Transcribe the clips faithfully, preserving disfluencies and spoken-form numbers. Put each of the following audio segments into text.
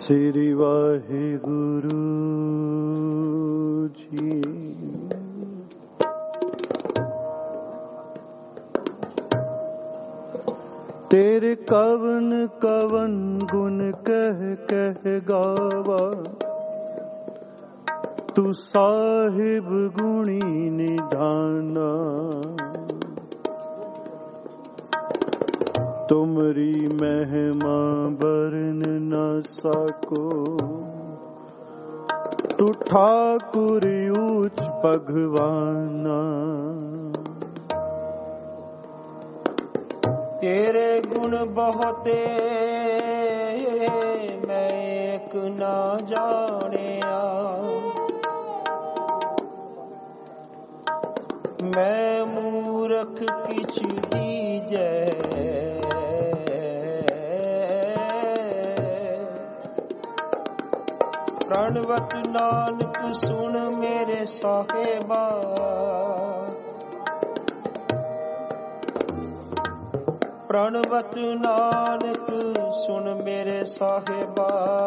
ਸ੍ਰੀ ਵਾਹਿਗੁਰੂ ਜੀ। ਤੇਰੇ ਕਵਨ ਕਵਨ ਗੁਣ ਕਹਿ ਕਹਿ ਗਾਵਾ, ਤੂੰ ਸਾਹਿਬ ਗੁਣੀ ਨਿਧਾਨਾ। ਤੁਮਰੀ ਮਹਿਮਾ ਬਰਨ ਨ ਸਕੋ, ਤੂੰ ਠਾਕੁਰ ਊਚ ਭਗਵਾਨਾ। ਤੇਰੇ ਗੁਣ ਬਹੁਤੇ ਮੈਂ ਇੱਕ ਨਾ ਜਾਣਿਆ, ਮੈਂ ਮੂਰਖ ਕਿਛ ਦੀਜੈ। ਪ੍ਰਣਵਤ ਨਾਨਕ ਸੁਣ ਮੇਰੇ ਸਾਹਿਬਾ, ਪ੍ਰਣਵਤ ਨਾਨਕ ਸੁਣ ਮੇਰੇ ਸਾਹਿਬਾ।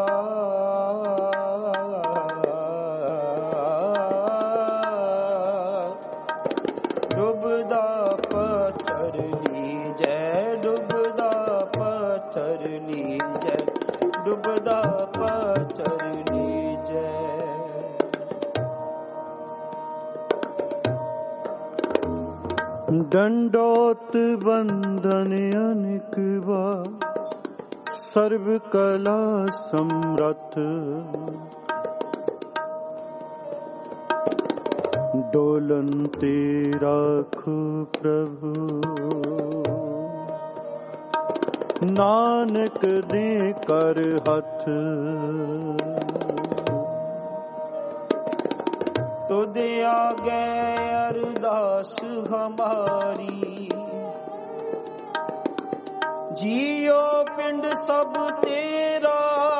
ਡੁੱਬਦਾ ਪੱਥਰ ਲੀਜੈ, ਡੁੱਬਦਾ ਪੱਥਰ ਲੀਜੈ, ਡੁੱਬਦਾ ਪੱਥਰ ਲੀਜੈ। ਦੰਡੋਤ ਬੰਧਨ ਅਨੇਕ ਵਾਰ, ਸਰਬ ਕਲਾ ਸਮਰੱਥ। ਡੋਲਨ ਤੇ ਰਾਖੋ ਪ੍ਰਭੂ, ਨਾਨਕ ਦੇ ਕਰ ਹੱਥ। ਤੁਧ ਆਗੇ ਅਰਦਾਸ ਹਮਾਰੀ, ਜੀਓ ਪਿੰਡ ਸਭ ਤੇਰਾ।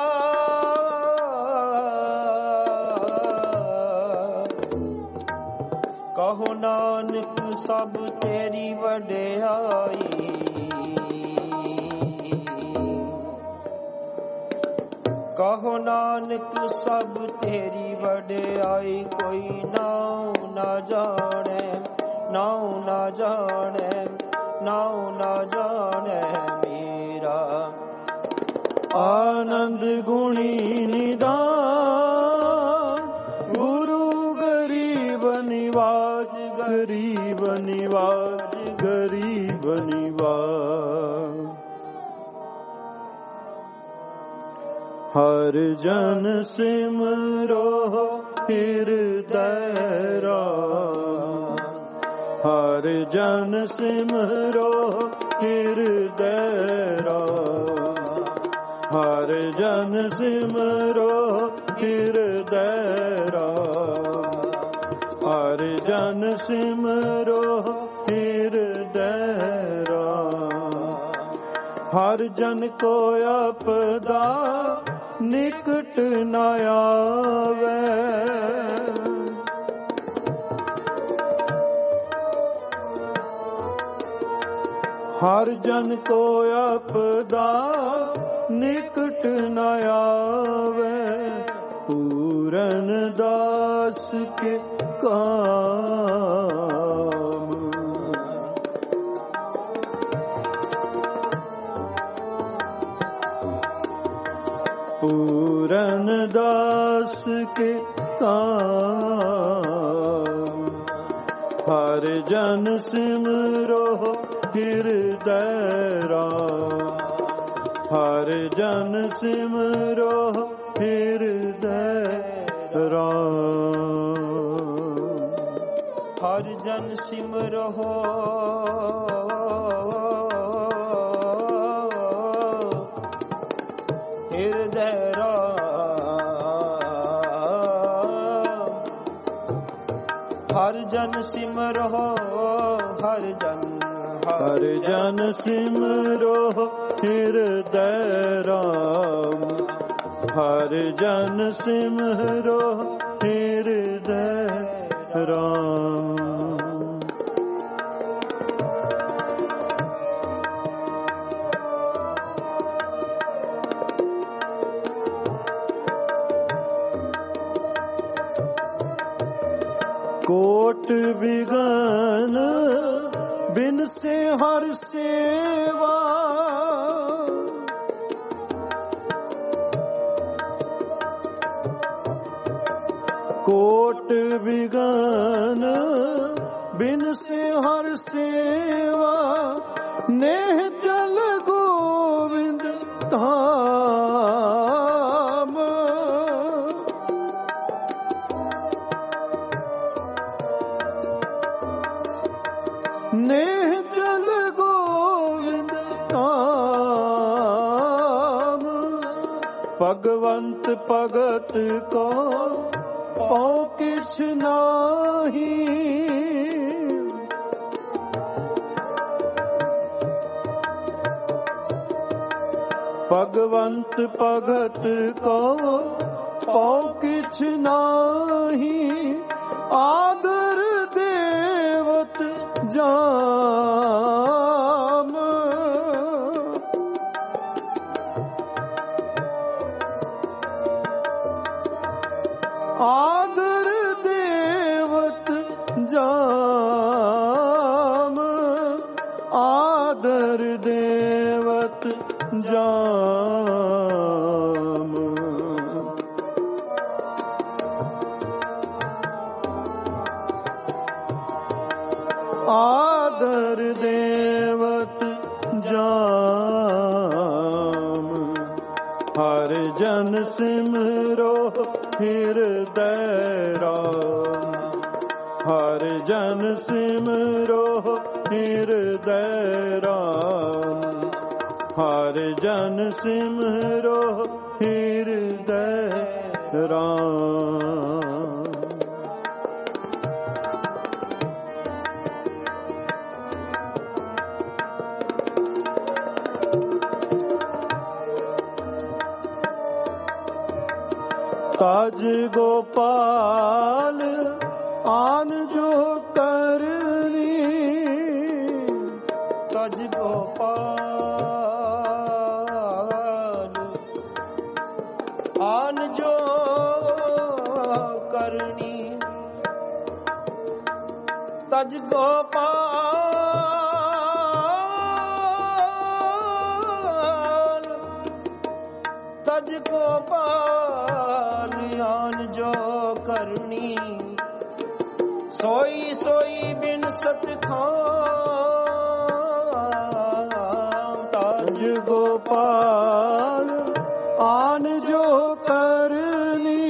ਕਹੋ ਨਾਨਕ ਸਭ ਤੇਰੀ ਵਡਿਆਈ, ਕਹੋ ਨਾਨਕ ਸਭ ਤੇਰੀ ਵਡਿਆਈ। ਕੋਈ ਨਾਉ ਨਾ ਜਾਣੈ, ਨਾਉ ਨਾ ਜਾਣੈ, ਨਾਉ ਨਾ ਜਾਣੈ ਮੇਰਾ। ਆਨੰਦ ਗੁਣੀ ਨਿਦਾਨ, ਗੁਰੂ ਗਰੀਬ ਨਿਵਾਜ, ਗਰੀਬ ਨਿਵਾਜ, ਗਰੀਬ ਨਿਵਾਜ। ਹਰ ਜਨ ਸਿਮਰੋ ਹਿਰਦੈ ਰਾਮ, ਹਰ ਜਨ ਸਿਮਰੋ ਹਿਰਦੈ ਰਾਮ, ਹਰ ਜਨ ਸਿਮਰੋ ਹਿਰਦੈ ਰਾਮ, ਹਰ ਜਨ ਸਿਮਰੋ ਹਿਰਦੈ ਰਾਮ। ਹਰ ਜਨ ਕੋ ਆਪਦਾ ਨਿਕਟ ਨ ਆਵੇ, ਹਰ ਜਨ ਕੋ ਆਪਦਾ ਨਿਕਟ ਨ ਆਵੇ। ਪੂਰਨ ਦਾਸ ਕੇ ਕਾਮ, ਪੂਰਨ ਦਾਸ ਕੇ ਕਾਮ। ਹਰ ਜਨ ਸਿਮਰੋ ਹਿਰਦੈ ਰਾਮ, ਹਰ ਜਨ ਸਿਮਰੋ ਹਿਰਦੈ ਰਾਮ। ਹਰ ਜਨ ਸਿਮਰੋ ਹਿਰਦੈ ਰਾਮ, ਹਰ ਜਨ ਸਿਮਰੋ, ਹਰ ਜਨ, ਹਰ ਜਨ ਸਿਮਰੋ ਹਿਰਦੈ ਰਾਮ, ਹਰ ਜਨ ਸਿਮਰੋ ਹਿਰਦੈ ਰਾਮ। कोट बिगन बिन से हर सेवा, कोट बिगन बिन से हर सेवा, नेह चल गोविंद धाम। नेह चल गोविंद धाम, भगवंत भगत को पाँव किछ नाही, भगवंत भगत को पाँव किछ नाही, आदर देवत जाम। आदर देवत जाम, आदर देवत जाम। आदर देवत जाम, हर जन सिमरो हृदय राम, हर जन सिमरो हृदय राम, हर जन सिमरो हृदय राम। ताज गोपाल आन जो करनी, ताज गोपाल आन जो करनी, ताज गोपाल, ताज गोपाल आन जो करनी, सोई सोई बिन सत खाम। ताज गोपाल आन जो करनी,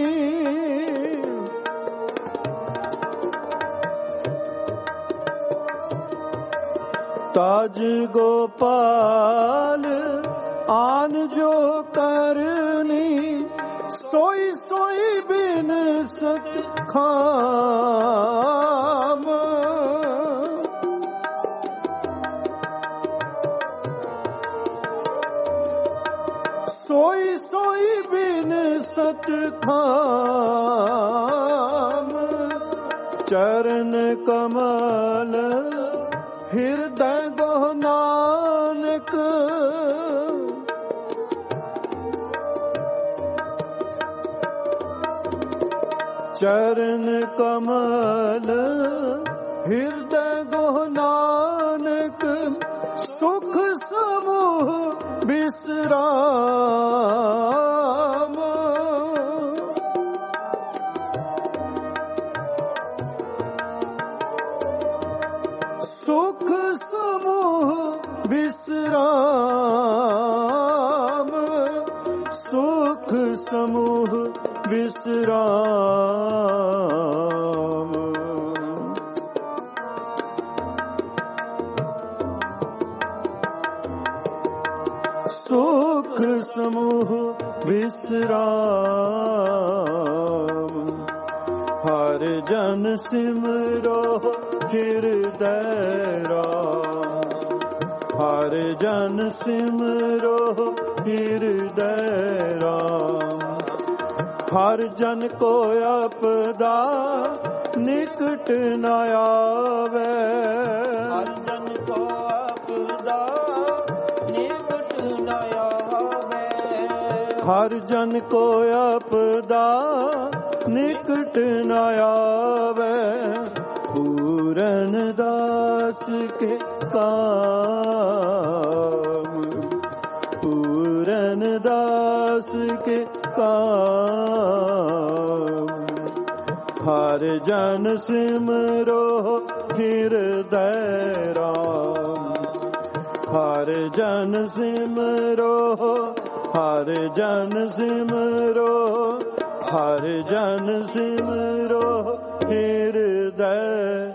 ताज गोपाल आन जो करनी, सोई सोई बिन सत खाम। सोई सोई बिन सत खाम, चरण कमल हृदय गोह नानक, चरण कमल हृदय गोह नानक, सुख समूह विश्राम। सुख समूह विश्राम, सुख समूह विश्राम। सुख समूह विश्राम, हर जन सिमरो हृदय राम, हर जन सिमरो हृदय राम। हर जन को आपदा निकट न आवे, हर जन को आपदा निकट न आवे, हर जन को आपदा निकट न आवे। पूरन दास के काम, पूरन दास के काम। हर जन सिमरो हृदय राम, हर जन सिमरो, हर जन सिमरो, हर जन सिमरो हृदय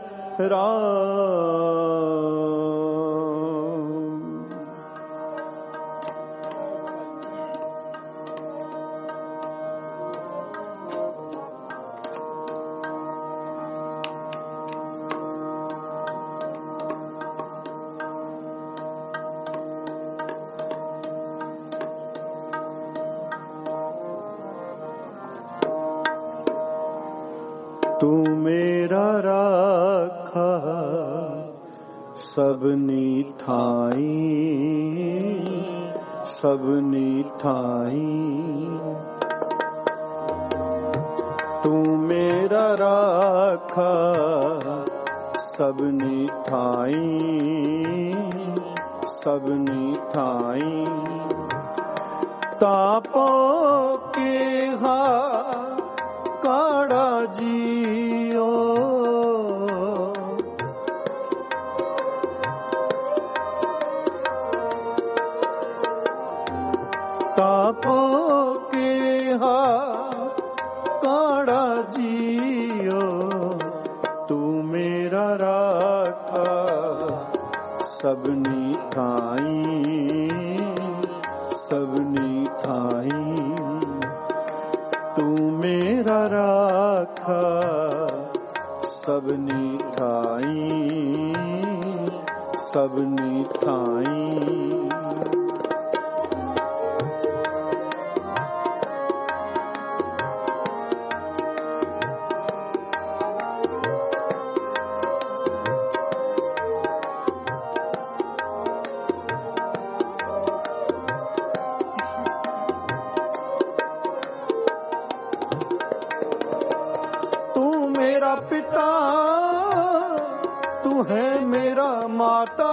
राम। तू मेरा राखा सबनी ठाई, सबनी ठाई। तू मेरा राखा सबनी ठाई, सबनी ठाई। तापो के हा काड़ा जियो, तापो के हा काड़ा जियो। तू मेरा राखा सबनी ठाई, सबनी ठाई। तू मेरा राखा सबनी ठाई, सबनी ठाई। मेरा पिता तू है मेरा माता,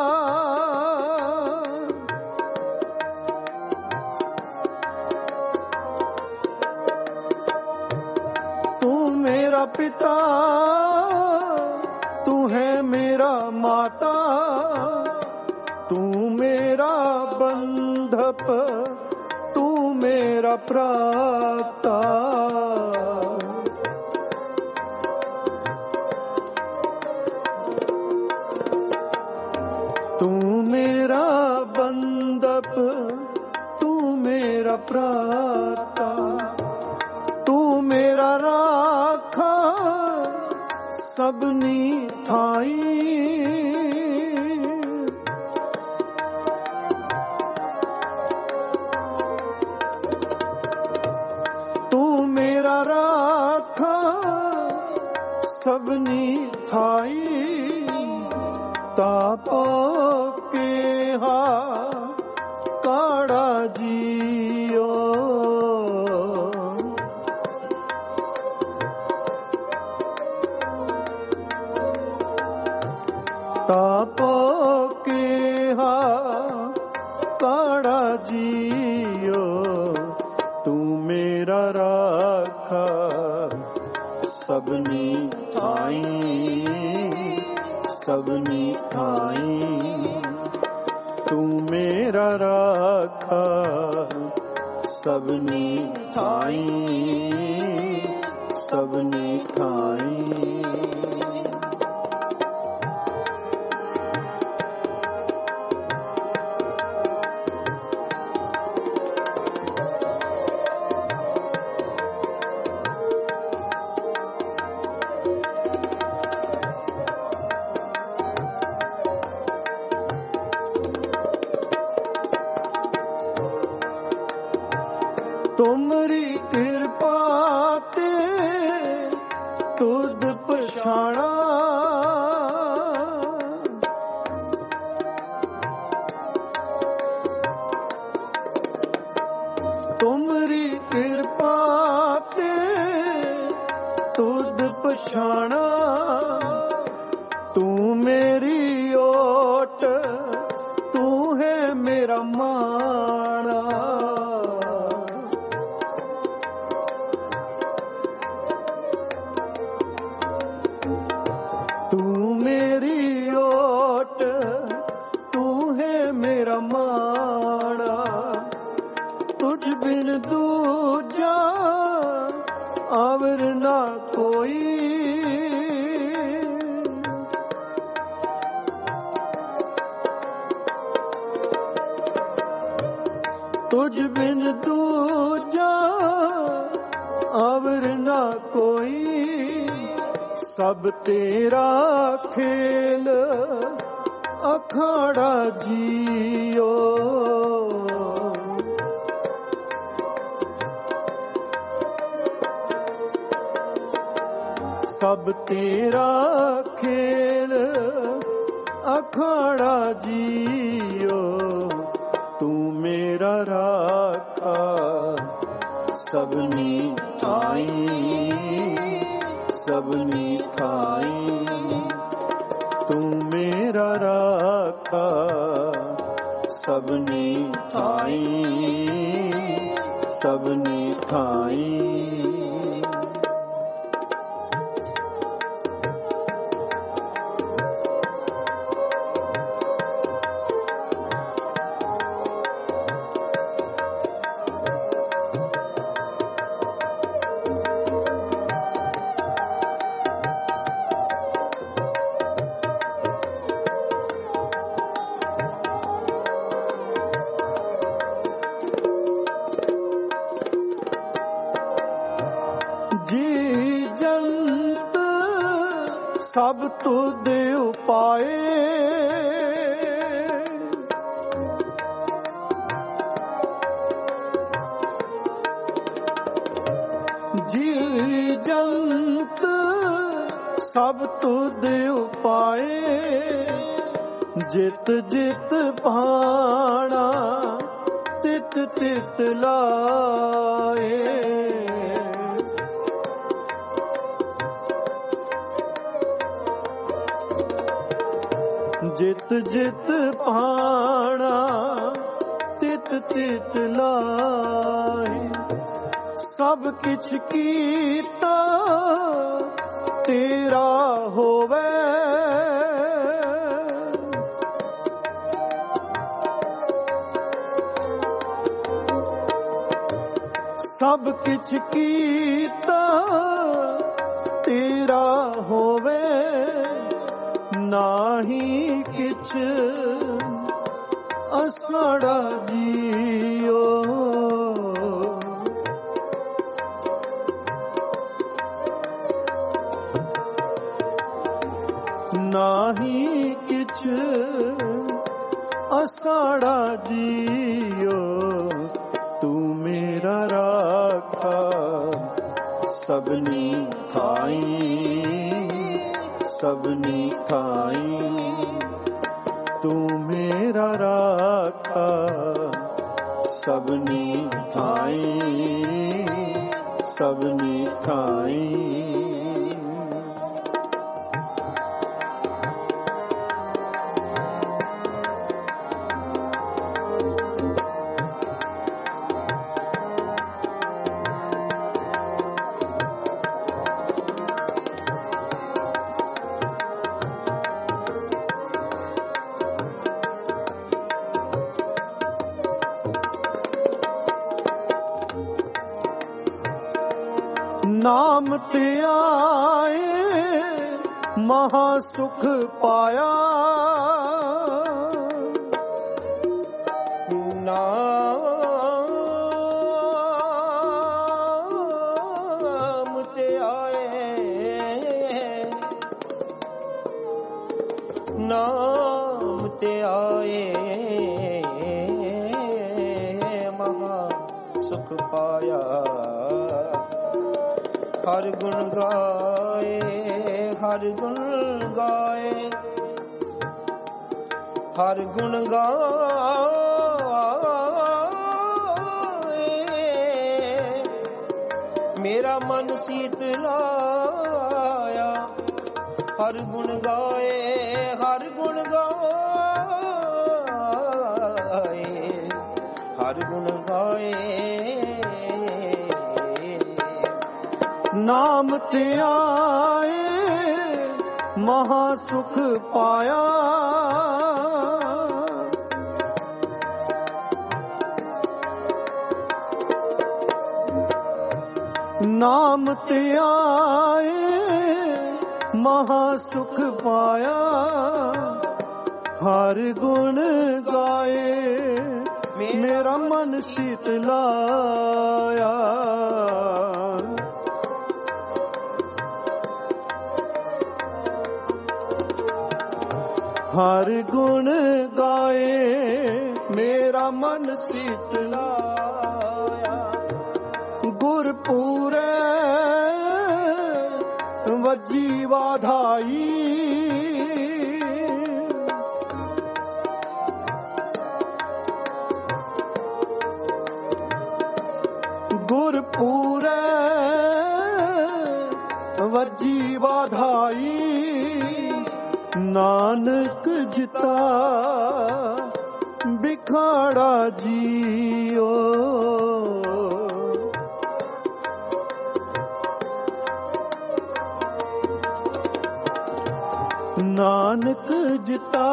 तू मेरा पिता तू है मेरा माता। तू मेरा बंधप तू मेरा प्राता। तू मेरा बंदप तू मेरा प्राता। तू मेरा राखा सबनी ठाई। तू मेरा राखा सबनी ठाई। तापो के हा काड़ा जियो। तापो के हा काड़ा जियो। तू मेरा राखा सबनी ठाई, सबनी ठाई। तू मेरा राखा सबनी ठाई, सबनी ठाई। तुमरी कृपा ते तुद पछाणा। तुमरी कृपा ते तुद पछाणा। ਮੇਰਾ ਮਾਣਾ। ਤੂੰ ਮੇਰੀ ਓਟ, ਤੂੰ ਹੈ ਮੇਰਾ ਮਾਣਾ। ਤੁਝ ਬਿਨ ਦੂਜਾ ਆਵਰ ਨਾ ਕੋਈ। ਤੁਝ ਬਿਨ ਦੂਜਾ ਆਵਰ ਨਾ ਕੋਈ। ਸਭ ਤੇਰਾ ਖੇਲ ਅਖਾੜਾ ਜੀਓ। ਸਭ ਤੇਰਾ ਖੇਲ ਅਖਾੜਾ ਜੀਓ। ਤੂੰ ਮੇਰਾ ਰਾਖਾ ਸਭਨੀ ਥਾਈ, ਸਭਨੀ ਥਾਈ। ਤੂੰ ਮੇਰਾ ਰਾਖਾ ਸਭਨੀ ਥਾਈ, ਸਭਨੀ ਥਾਈ। ਜੀ ਜੰਤ ਸਭ ਤੁਧ ਉਪਾਏ। ਜੀ ਜੰਤ ਸਭ ਤੁਧ ਉਪਾਏ। ਜਿਤ ਜਿਤ ਭਾਣਾ ਤਿਤ ਤਿਤ ਲਾਏ। ਜਿਤ ਜਿਤ ਭਾਣਾ ਤਿਤ ਤਿਤ ਲਾਏ। ਸਭ ਕਿਛ ਕੀਤਾ ਤੇਰਾ ਹੋਵੇ। ਸਭ ਕਿਛ ਕੀਤਾ ਤੇਰਾ ਹੋਵੇ। ਨਾਹੀ ਕਿਛ ਅਸਾੜਾ ਜੀਓ। ਨਾਹੀ ਕਿਛ ਅਸਾੜਾ ਜੀਓ। ਤੂੰ ਮੇਰਾ ਰਾਖਾ ਸਭਨੀ ਥਾਈ, ਸਭਨੀ ਥਾਈ। ਤੂੰ ਮੇਰਾ ਰਾਖਾ ਸਭਨੀ ਥਾਈ, ਸਭਨੀ ਥਾਈ। ਨਾਮ ਤੇ ਆਏ ਮਹਾ ਸੁਖ ਪਾਇਆ। ਨਾਮ ਤੇ ਆਏ, ਨਾਮ ਤੇ ਆਏ ਮਹਾ ਸੁਖ ਪਾਇਆ। ਹਰ ਗੁਣ ਗਾਏ, ਹਰ ਗੁਣ ਗਾਏ, ਹਰ ਗੁਣ ਗਾਏ। ਮੇਰਾ ਮਨ ਸੀਤਲਾਇਆ। ਹਰ ਗੁਣ ਗਾਏ, ਹਰ ਗੁਣ ਗਾਏ। ਹਰ ਗੁਣ ਗਾਏ। ਨਾਮ ਧਿਆਏ ਮਹਾ ਸੁਖ ਪਾਇਆ, ਨਾਮ ਧਿਆਏ ਮਹਾ ਸੁਖ ਪਾਇਆ, ਹਰ ਗੁਣ ਗਾਏ ਮੇਰਾ ਮਨ ਸੀਤਲਾਇਆ। ਹਰ ਗੁਣ ਗਾਏ ਮੇਰਾ ਮਨ ਸੀਤਲਾਇਆ। ਗੁਰ ਪੂਰੇ ਵੱਜੀ ਵਾਧਾਈ, ਗੁਰ ਪੂਰੇ ਵੱਜੀ ਵਾਧਾਈ, ਨਾਨਕ ਜਿਤਾ ਬਿਖਾੜਾ ਜੀਓ। ਨਾਨਕ ਜਿਤਾ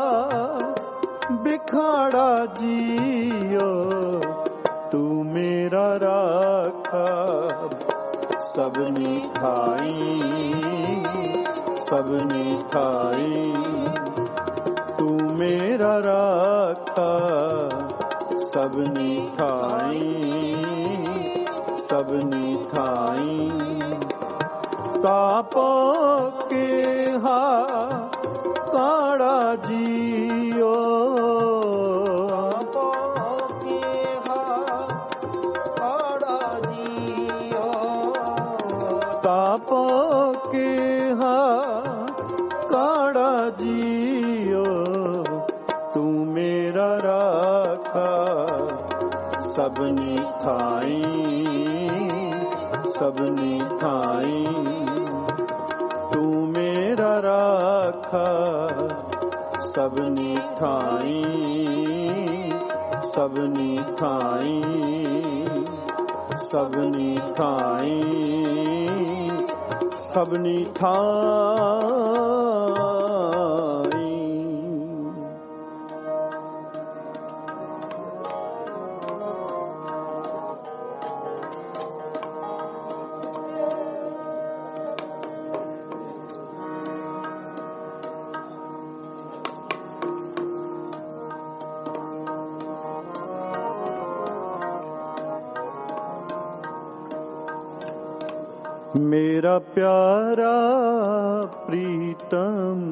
ਬਿਖਾੜਾ ਜੀਓ, ਤੂੰ ਮੇਰਾ ਰਾਖਾ ਸਭਨੀ ਥਾਈ, ਸਭਨੀ ਥਾਈ। ਤੂੰ ਮੇਰਾ ਰਾਖਾ ਸਭਨੀ ਥਾਈ, ਸਭਨੀ ਥਾਈ। ਤਾਪੋ ਕੇਹਾ ਕਾੜਾ ਜੀਓ, ਤਾਪੋ ਕੇਹਾ ਕਾੜਾ ਜੀਓ, ਤਾਪੋ ਕੇਹਾ ਕਾੜਾ ਜੀਓ। ਤੂੰ ਮੇਰਾ ਰਾਖਾ ਸਭਨੀ ਥਾਈ, ਸਭਨੀ ਥਾਈ। ਤੂੰ ਮੇਰਾ ਰਾਖਾ ਸਭਨੀ ਥਾਈ, ਸਭਨੀ ਥਾਈ, ਸਭਨੀ ਥਾਈ, ਸਭਨੀ ਥਾਈ। ਮੇਰਾ ਪਿਆਰਾ ਪ੍ਰੀਤਮ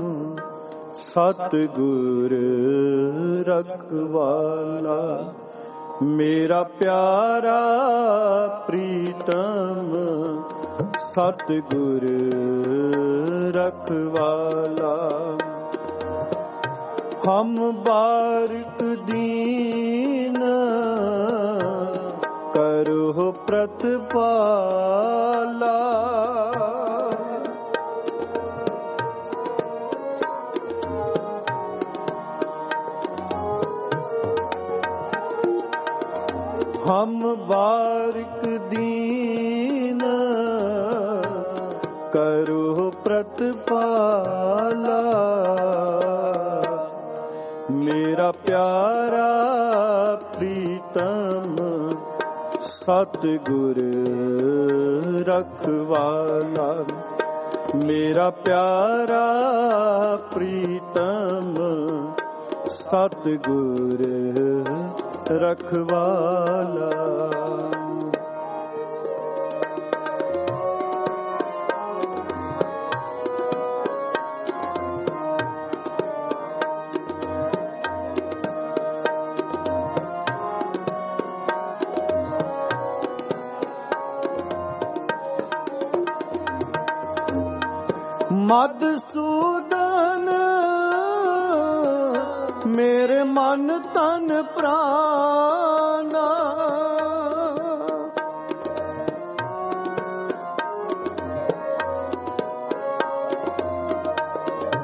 ਸਤਿਗੁਰ ਰਖਵਾਲਾ, ਮੇਰਾ ਪਿਆਰਾ ਪ੍ਰੀਤਮ ਸਤਿਗੁਰ ਰਖਵਾਲਾ। ਹਮ ਬਾਰਿਕ ਦੀਨ ਕਰੋ ਪ੍ਰਤਪਾਲਾ, ਹਮ ਬਾਰਿਕ ਦੀਨ ਕਰੋ ਪ੍ਰਤਪਾਲਾ। ਮੇਰਾ ਪਿਆਰਾ ਪ੍ਰੀਤਮ ਸਤਿਗੁਰ ਰਖਵਾਲਾ, ਮੇਰਾ ਪਿਆਰਾ ਪ੍ਰੀਤਮ ਸਤਿਗੁਰ ਰਖਵਾਲਾ। ਮਧੂਸੂਦਨ ਮੇਰੇ ਮਨ ਤਨ ਪ੍ਰਾਨਾ,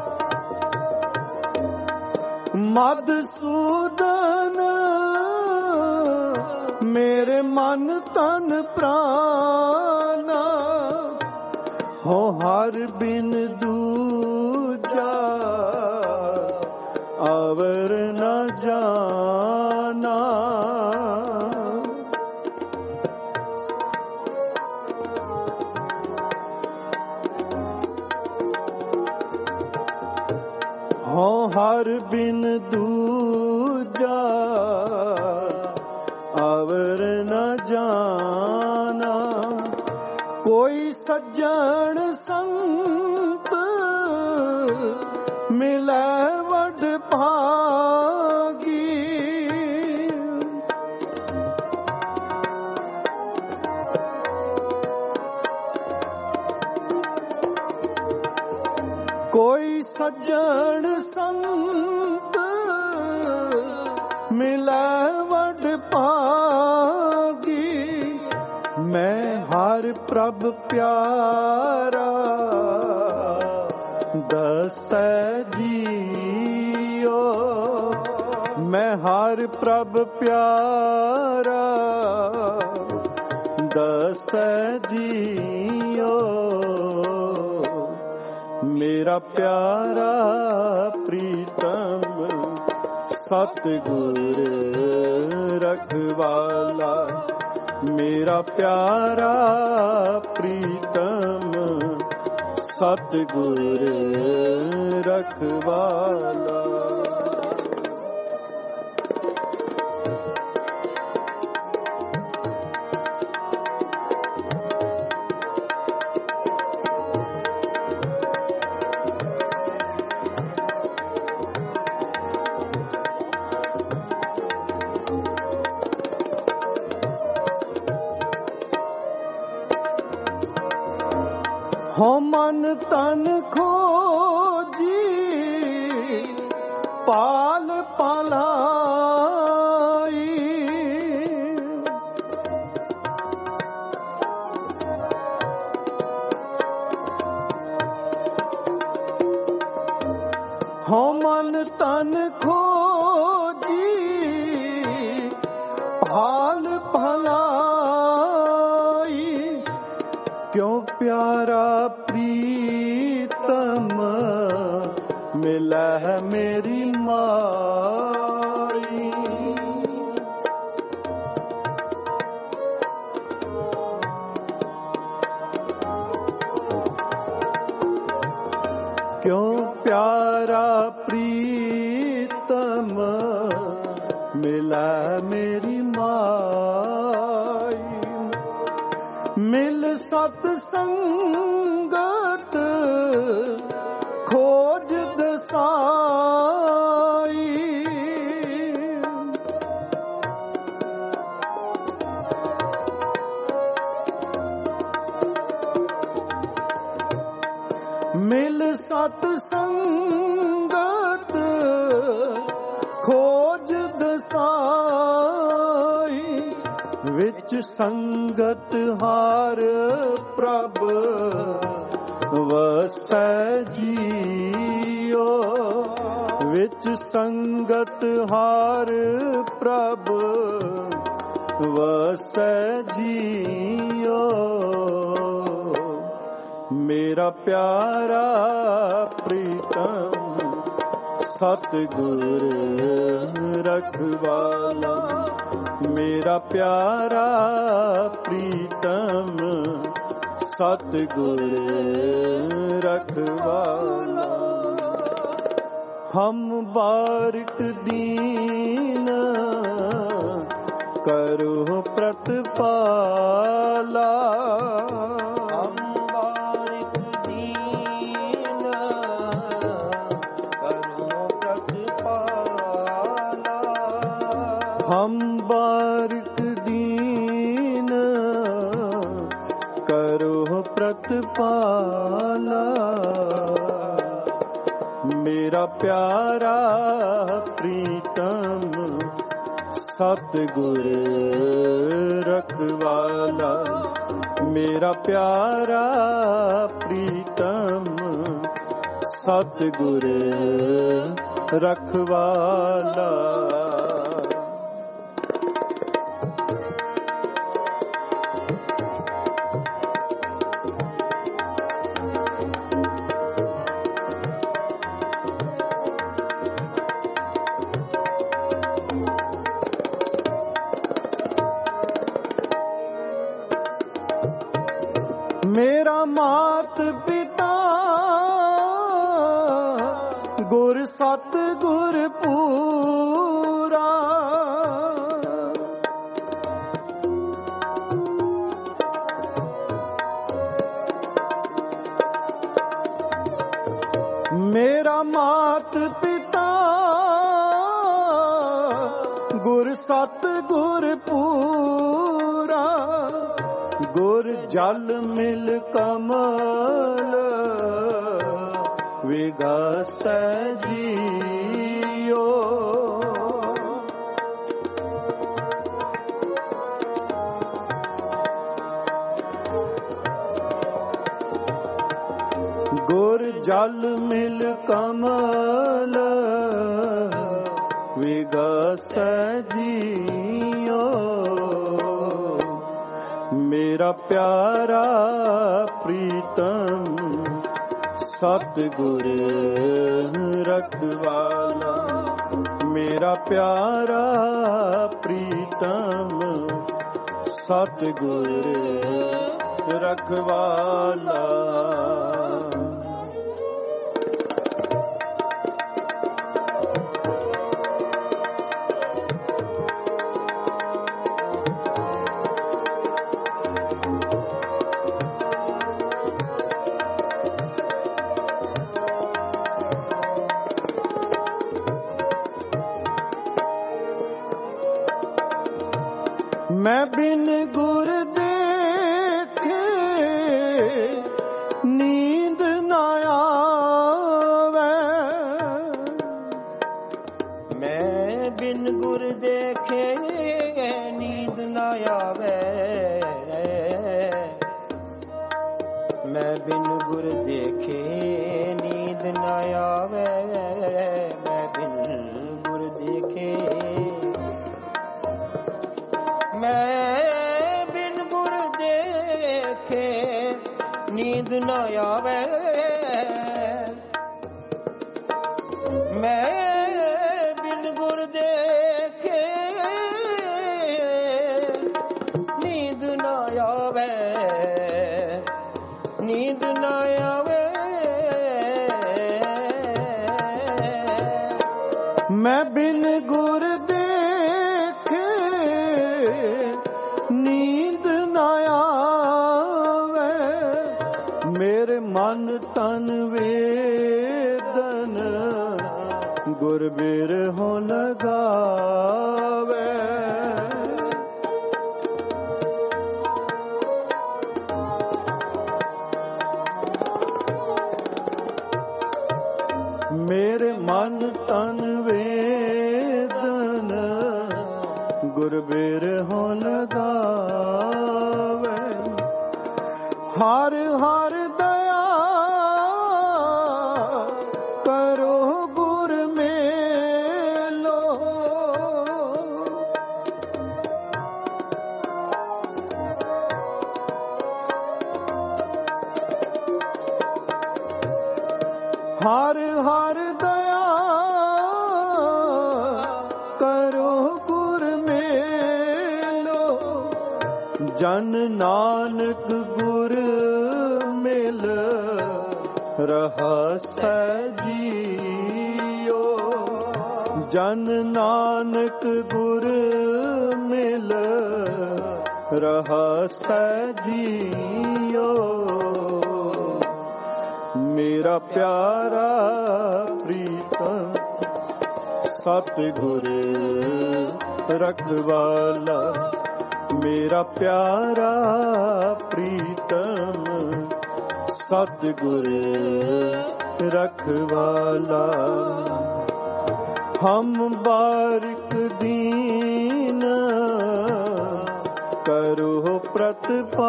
ਮਧੂਸੂਦਨ ਮੇਰੇ ਮਨ ਤਨ ਪ੍ਰਾਨਾ ਹੋ ਹਰ ਬਿਨ ਦੂਜਾ ਅਵਰ ਨ ਜਾਣਾ। ਹੋ ਹਰ ਬਿਨ ਦੂਜਾ ਅਵਰ ਨ ਜਾਣਾ। ਕੋਈ ਸੱਜਣ ਸੰਤ ਮਿਲੈ ਵਡ ਭਾਗੀ। ਕੋਈ ਸੱਜਣ ਸੰਤ ਮਿਲੈ ਵਡ ਭਾਗੀ। ਮੈਂ ਹਰ ਪ੍ਰਭ ਪਿਆਰਾ ਦਸੈ ਜੀਓ। ਮੈਂ ਹਰ ਪ੍ਰਭ ਪਿਆਰਾ ਦਸੈ ਜੀਓ। ਮੇਰਾ ਪਿਆਰਾ ਪ੍ਰੀਤਮ ਸਤਿਗੁਰ ਰਖਵਾਲਾ। ਮੇਰਾ ਪਿਆਰਾ ਪ੍ਰੀਤਮ ਸਤਿਗੁਰ ਰਖਵਾਲਾ। ਹੋ ਮਨ ਤਨ ਖੋਜੀ ਪਾਲ ਪਾਲਾਈ। ਹੋ ਮਨ ਤਨ ਖੋਜੀ ਪਾਲ ਭਲਾਈ। ਕਿਉ ਪਿਆਰਾ ਪ੍ਰੀਤਮ ਮਿਲੈ ਮੇਰੀ ਮਾਈ। ਕਿਉ ਪਿਆਰਾ ਪ੍ਰੀਤਮ ਮਿਲੈ ਮੇਰੀ ਮਾਈ। ਮਿਲ ਸਤ ਸੰਗਤ ਖੋਜ ਦਸਾਈ। ਮਿਲ ਸਤ ਸੰਗਤ ਖੋਜ ਦਸਾਈ। ਵਿੱਚ ਸੰਗਤ ਹਾਰ ਪ੍ਰਭ ਵਸੈ ਜੀਓ। ਵਿੱਚ ਸੰਗਤ ਹਾਰ ਪ੍ਰਭ ਵਸੈ ਜੀਓ। ਮੇਰਾ ਪਿਆਰਾ ਪ੍ਰੀਤਮ ਸਤਿਗੁਰ ਰਖਵਾਲਾ। ਮੇਰਾ ਪਿਆਰਾ ਪ੍ਰੀਤਮ ਸਤਿਗੁਰ ਰਖਵਾਲਾ। ਹਮ ਬਾਰਿਕ ਦੀਨ ਕਰੋ ਪ੍ਰਤਪਾਲਾ। ਹਮ ਬਾਰਿਕ ਦੀਨ ਕਰੋ ਪ੍ਰਤਪਾਲਾ। ਹਮ ਬਾਰਿਕ ਦੀਨ ਕਰੋ ਪ੍ਰਤਪਾਲਾ। ਮੇਰਾ ਪਿਆਰਾ ਪ੍ਰੀਤਮ ਸਤਿਗੁਰ ਰਖਵਾਲਾ। ਮੇਰਾ ਪਿਆਰਾ ਪ੍ਰੀਤਮ ਸਤਿਗੁਰ ਰਖਵਾਲਾ। ਮਾਤ ਪਿਤਾ ਗੁਰ ਸਤ ਗੁਰ ਪੂਰਾ। ਮੇਰਾ ਮਾਤ ਪਿਤਾ ਗੁਰ ਸਤ ਗੁਰ ਪੂਰਾ। ਗੁਰ ਜਲ ਮਿਲ ਕਮਲ ਵਿਗਸੈ ਜੀਓ। ਗੁਰ ਜਲ ਮਿਲ ਕਮਲ ਵਿਗਸੈ ਜੀਓ। ਮੇਰਾ ਪਿਆਰਾ ਪ੍ਰੀਤਮ ਸਤਿਗੁਰ ਰਖਵਾਲਾ। ਮੇਰਾ ਪਿਆਰਾ ਪ੍ਰੀਤਮ ਸਤਿਗੁਰ ਰਖਵਾਲਾ। ਮੈਂ ਬਿਨ ਗੁਰ ਦੇਖੇ ਨੀਂਦ ਨਾ ਆਵੇ। ਮੈਂ ਬਿਨ ਗੁਰ ਦੇਖੇ ਨੀਂਦ ਨਾ ਆਵੇ। ਮੈਂ ਬਿਨ ਗੁਰ ਦੇਖੇ ਨੀਂਦ ਨਾ ਆਵੇ। ਮੈਂ ਬਿਨ ਗੁਰ ਦੇਖੇ ਮੈਂ ਬਿਨ ਗੁਰ ਦੇਖੇ ਨੀਂਦ ਨਾ ਆਵੇ। ਮੈਂ ਬਿਨ ਗੁਰ ਦੇਖੇ ਨੀਂਦ ਨਾ ਆਵੇ। ਨੀਂਦ ਨਾ ਆਵੇ। ਮੈਂ ਬਿਨ ਗੁਰ ਨੀਂਦ ਨਾ ਆਵੇ। ਮੇਰੇ ਮਨ ਤਨ ਵੇਦਨ ਗੁਰ ਬਿਰਹੋਂ ਲਗਾਵੇ। ਮੇਰੇ ਮਨ ਤਨ ਵੇਦਨ ਗੁਰ ਬਿਰਹੋਂ ਲਗਾਵੇ। ਹਰ ਹਰ ਦਇਆ ਕਰੋ ਗੁਰ ਮੇਲੋ। ਹਰ ਹਰ ਦਇਆ ਕਰੋ ਗੁਰ ਮੇਲੋ। ਜਨ ਨਾਨਕ ਗੁਰ ਮਿਲ ਰਹਸੈ ਜੀਓ। ਜਨ ਨਾਨਕ ਗੁਰ ਮਿਲ ਰਹਸੈ ਜੀਓ। ਮੇਰਾ ਪਿਆਰਾ ਪ੍ਰੀਤਮ ਸਤਿਗੁਰ ਰਖਵਾਲਾ। ਮੇਰਾ ਪਿਆਰਾ ਪ੍ਰੀਤਮ ਸਤਿਗੁਰ ਰਖਵਾਲਾ। ਹਮ ਬਾਰਿਕ ਦੀਨ ਕਰੋ ਪ੍ਰਤਪਾਲਾ।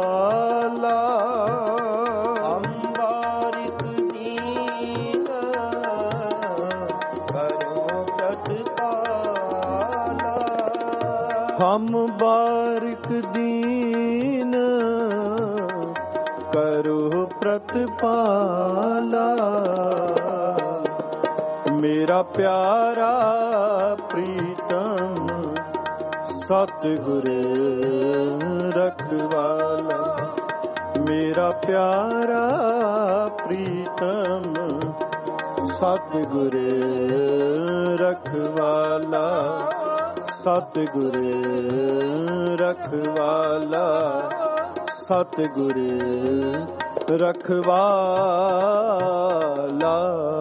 ਹਮ ਬਾਰਿਕ ਦੀਨ ਕਰੋ ਪ੍ਰਤਪਾਲਾ। ਹਮ ਬਾਰਿਕ ਦੀਨ ਕਰੋ ਪ੍ਰਤਪਾਲਾ। ਮੇਰਾ ਪਿਆਰਾ ਪ੍ਰੀਤਮ ਸਤਿਗੁਰ ਰਖਵਾਲਾ। ਮੇਰਾ ਪਿਆਰਾ ਪ੍ਰੀਤਮ ਸਤਿਗੁਰ ਰਖਵਾਲਾ, ਸਤਿਗੁਰ ਰਖਵਾਲਾ, ਸਤਿਗੁਰ ਰਖਵਾਲਾ।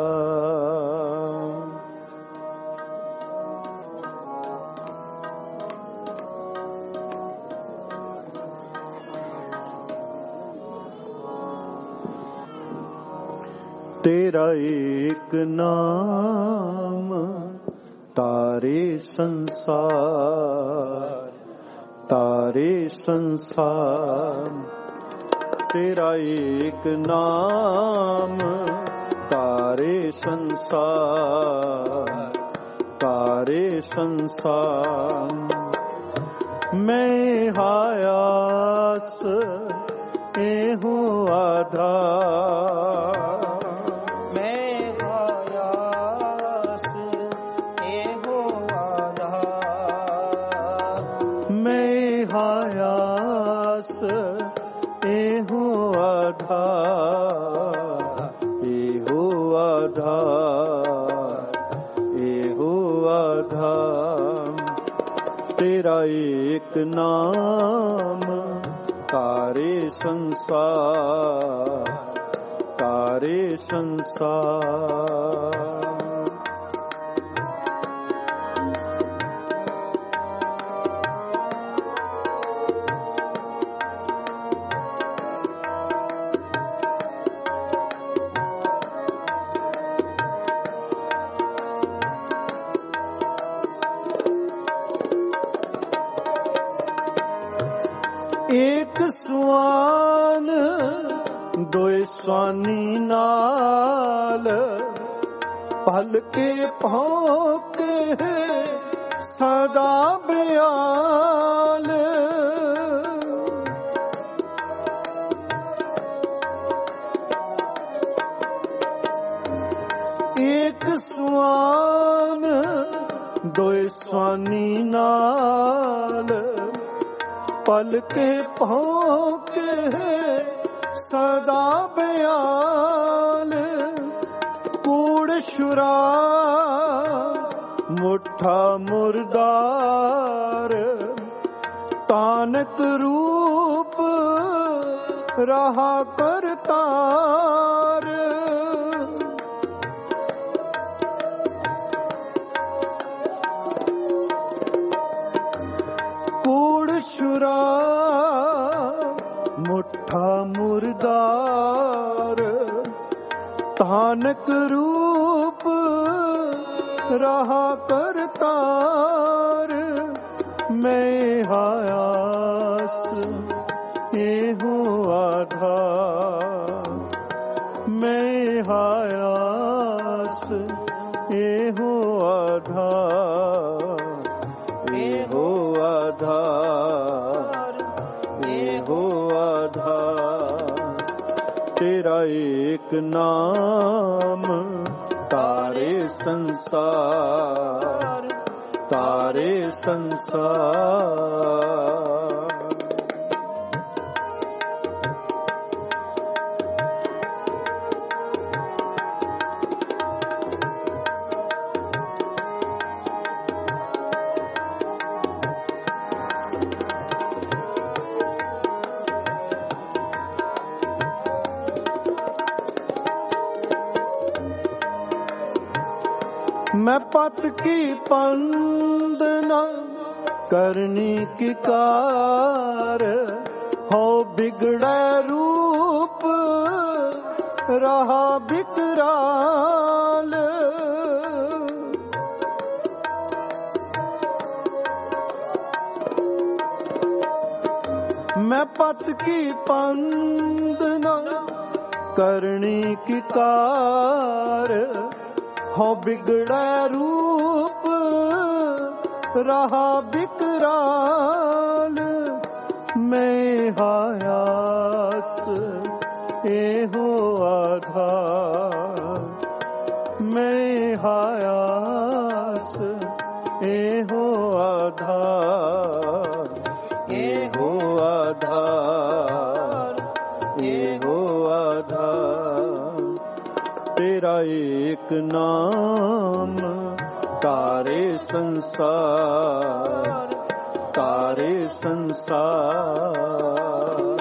ਤੇਰਾ ਏਕ ਨਾਮ ਤਾਰੇ ਸੰਸਾਰ, ਤਾਰੇ ਸੰਸਾਰ। ਤੇਰਾ ਏਕ ਨਾਮ ਤਾਰੇ ਸੰਸਾਰ, ਤਾਰੇ ਸੰਸਾਰ। ਮੈਂ ਹਾਇਆਸ ਇਹੋ ਆਧਾਰ, ਇਹੋ ਆਧਾਰ, ਇਹੋ ਆਧਾਰ। ਤੇਰਾ ਏਕ ਨਾਮ ਤਾਰੇ ਸੰਸਾਰ, ਤਾਰੇ ਸੰਸਾਰ। ਏਕ ਸੁਆਨ ਦੋਇ ਸੁਆਨੀ ਨਾਲ, ਭਲਕੇ ਭੌਂਕੇ ਸਦਾ ਬਿਆਲ। ਏਕ ਸੁਆਨ ਦੋਇ ਸੁਆਨੀ ਨਾਲ, ਪਲਕੇ ਭੌਂਕੇ ਸਦਾ ਬਿਆਲ। ਕੂੜ ਛੁਰਾ ਮੁੱਠਾ ਮੁਰਦਾਰ, ਤਾਨਕ ਰੂਪ ਰਹਾ ਕਰਤਾਰ। ਛੁਰਾ ਮੁੱਠਾ ਮੁਰਦਾਰ, ਤਾਨਕ ਰੂਪ ਰਹਾ ਕਰਤਾਰ। ਮੈਂ ਹਾਇਆਸ ਇਹੋ ਆਧਾਰ, ਮੈਂ ਹਾਇਆਸ ਇਹੋ ਆਧਾਰ, ਇਹੋ ਆਧਾਰ, ਇਹੋ ਆਧਾਰ। ਤੇਰਾ ਏਕ ਨਾਮ ਤਾਰੇ ਸੰਸਾਰ, ਤਾਰੇ ਸੰਸਾਰ। मैं पत की पंद न करनी की कार, हो बिगड़े रूप रहा बिकराल। मैं पत की पंद न करनी की कार, हो बिगड़ा रूप रहा बिकराल। मैं हायास एहो आधार, मैं हायास एहो आधार, एहो आधार, तेरा एक नाम तारे संसार, तारे संसार।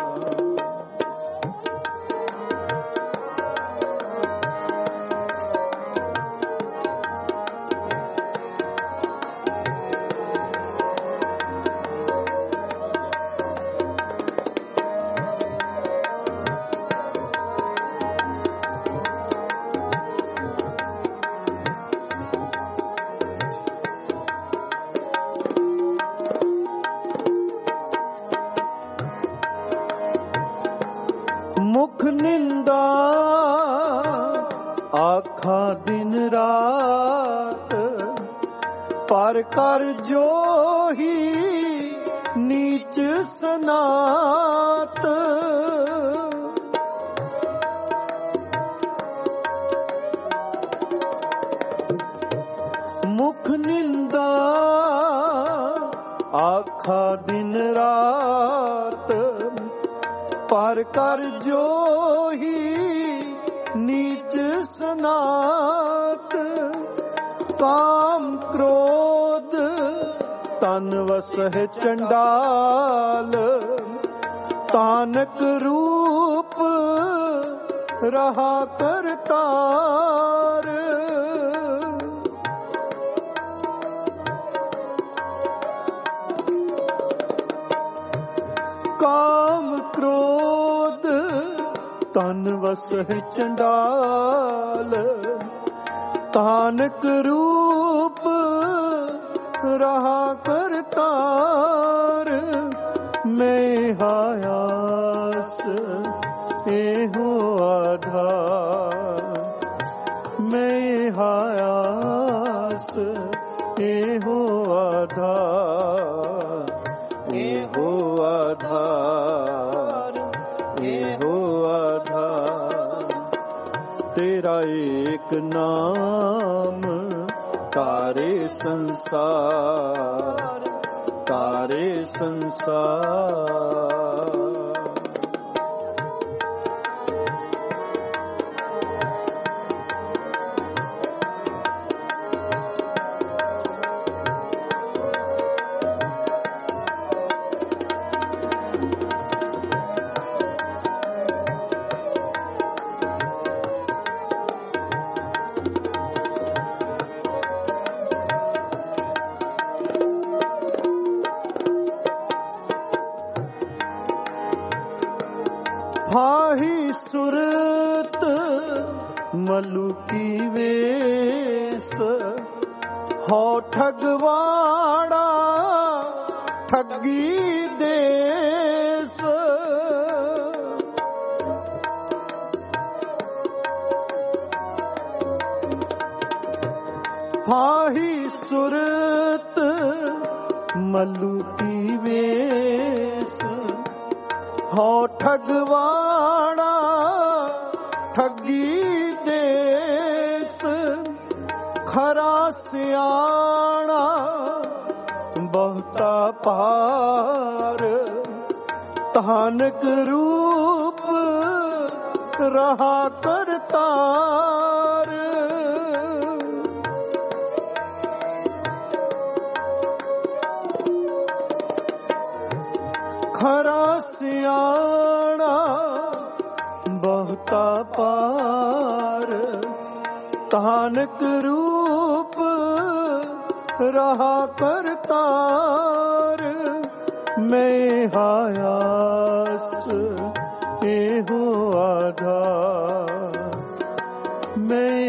मुख निंदा आखा दिन रात, पर कर जो ही नीच सनात। मुख निंदा आखा दिन रात, पर कर जो ही नीच सनात। काम क्रोध तन वसह चंडाल, तानक रूप रहा करतार। काम क्रोध तन वसह चंडाल, तानक रूप रहा करतार। मैं हायास एहो आधार, मैं हायास एहो आधार, एहो आधार, एहो आधार। तेरा एक नाम तारे संसार, तारे संसार। फाही सुरत मलुकी वेश, हो ठगवाड़ा ठगी देश। फाही सुरत मलुकी वेश, हो ठगवाड़ा ठगी देश। खरा सियाणा बहुता पार, तानक रूप रहा करतार। खरा सियाणा बहुता पार, तानक रूप रहा करतार। मैं हायास एहो आधार, मैं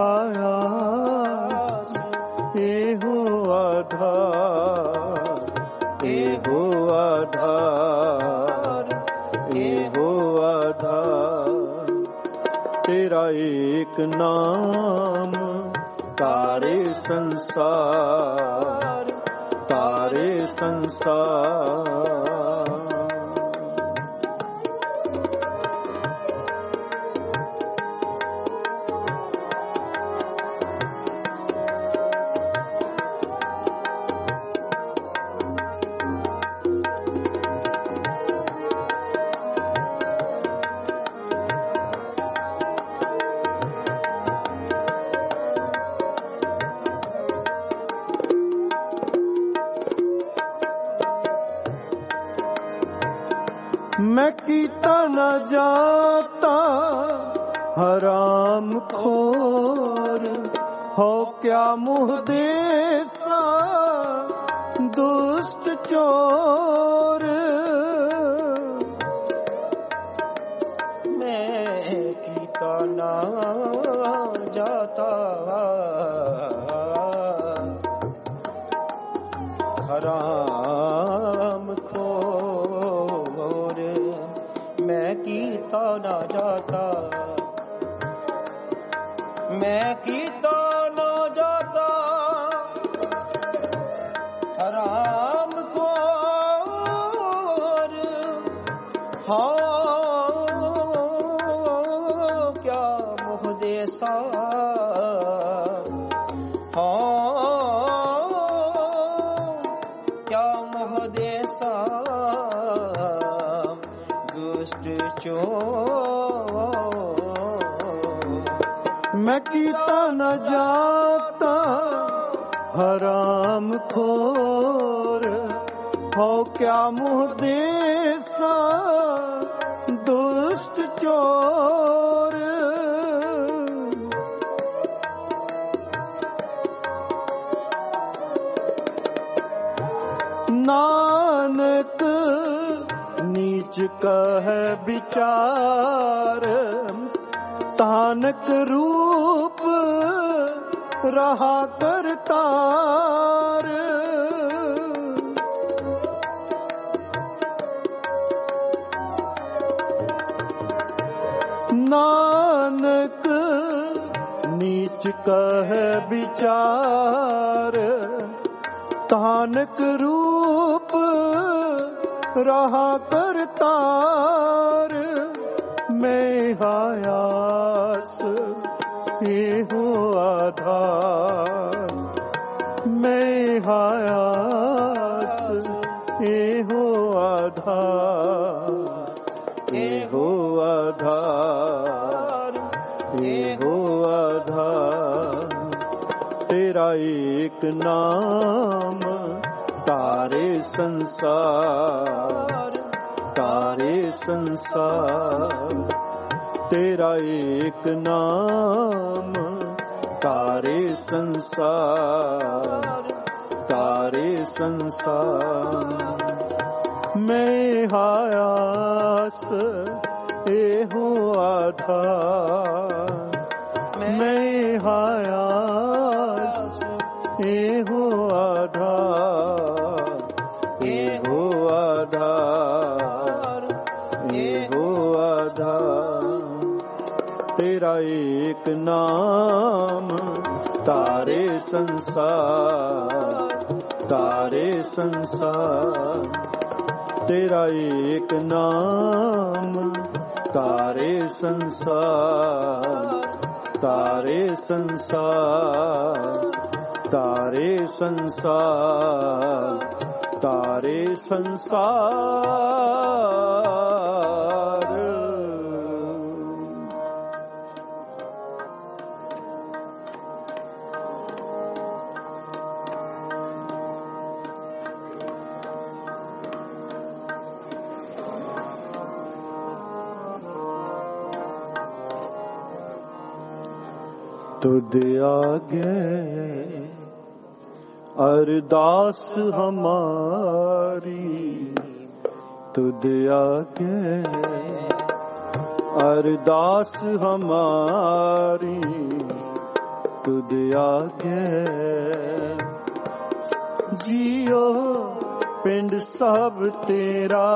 हायास एहो आधार, एहो आधार, एहो आधार। तेरा एक नाम तारे संसार, तारे संसार। मैं कीता न जाता हराम खोर, हो क्या मुँह देसा दुष्ट चोर। मैं कीता ना जाता हराम खोर, मैं कीता ना जाता, मैं कीता ना जाता हराम खोर। हाँ क्या मुँह देसा, हाँ क्या मुँह देसा दुष्ट चोर। मैं कीता न जाता हराम खोर, हो क्या मुँह देसा दुष्ट चोर। नानक नीच कह विचार, तानक रूप रहा करतार। नानक नीच कह विचार, तानक रूप रहा करतार। मैं आयास ये हो आधार, मैं आयास ये हो आधार, ये हो आधार, ये हो आधार। तेरा एक नाम तारे संसार, तारे संसार। तेरा एक नाम तारे संसार, तारे संसार। मैं आयास ए हो आधार, मैं आयास ए हो आधार, ए हो आधार, ए हो आधार। तेरा एक नाम तारे संसार, तारे संसार। तेरा एक नाम तारे संसार, तारे संसार, तारे संसार, तारे संसार। तुद आगे अरदास हमारी, तुद आगे अरदास हमारी, तुद आगे जियो पिंड सब तेरा।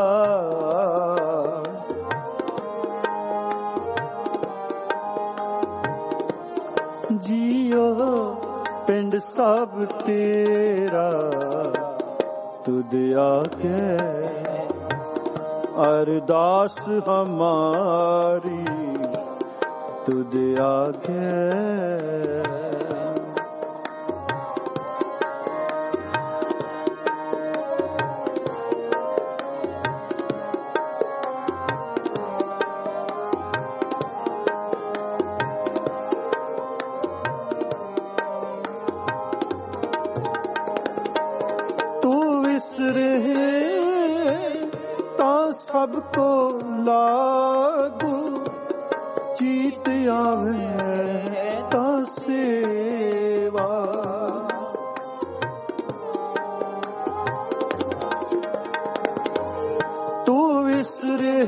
जियो पिंड सब तेरा, तुद आके अरदास हमारी, तुद आके। तां सबको लागू, चीत आवे तां सेवा। तू विसरे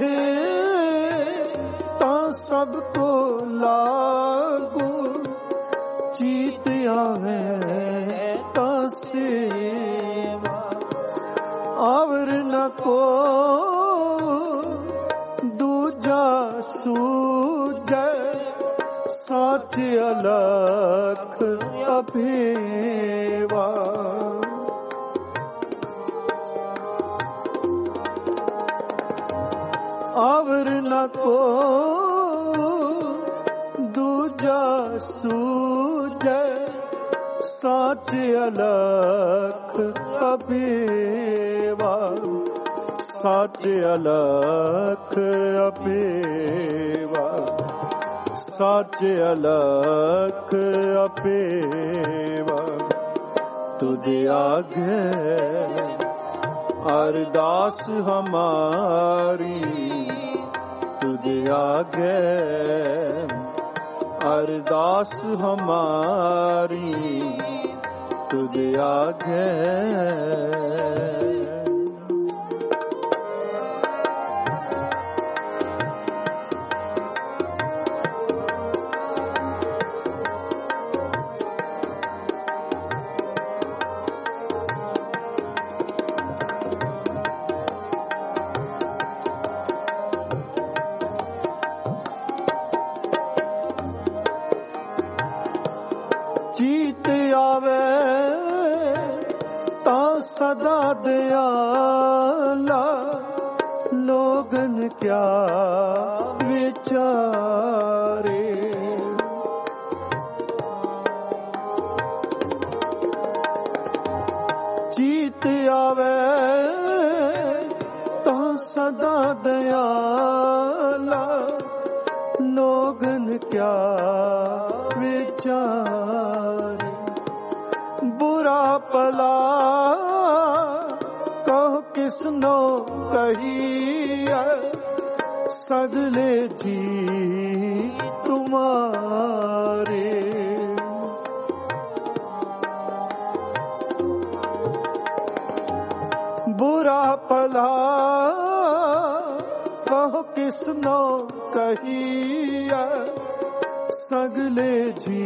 तां सबको लागू, चीत आवे तां सेवा। आवर न को दूजा सूझे, साच अलख अभेवा। आवर न को दूजा सूझे, साच अलख अभेवा। साच अलख अभेवा, साच अलख अभेवा। तुझ आगे अरदास हमारी, तुझ आगे अरदास हमारी, तुझ आगे। चीत आवे तां सदा दयाला, लोगन क्या विचारे। चीत आवे तां सदा दयाला, लोगन क्या विचारे। बुरा पला कहो किसनो कहिए, सगले जी तुम्हारे। बुरा पला कहो किसनो कहिए, सगले जी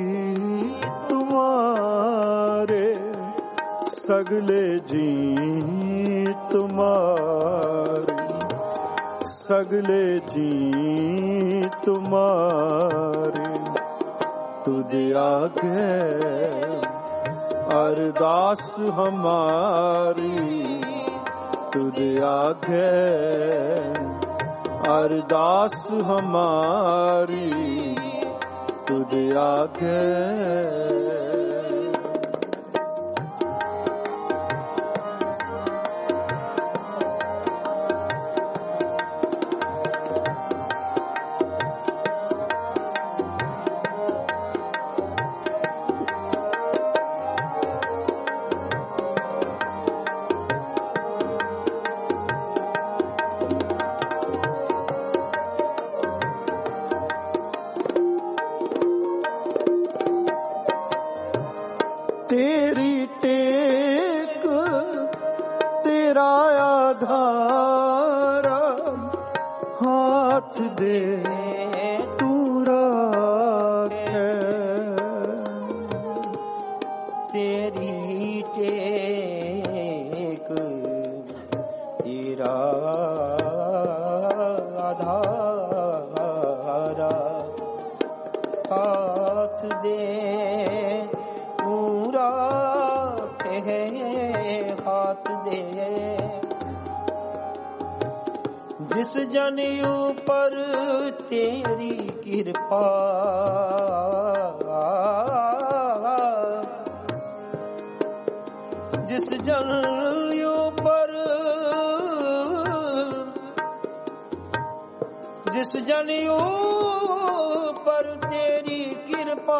तुम्हारे। सगले जी तुम्हारे, सगले जी तुम्हारे। तुझ आगे अरदास हमारी, तुझ आगे अरदास हमारी, तुझ आगे। तेरी टेक तेरा आधारा, हाथ दे तू राखे। तेरी टेक तेरा आधारा, हाथ दे हाथ दे। जिस जन ऊपर तेरी कृपा, जिस जन ऊपर, जिस जन ऊपर तेरी कृपा,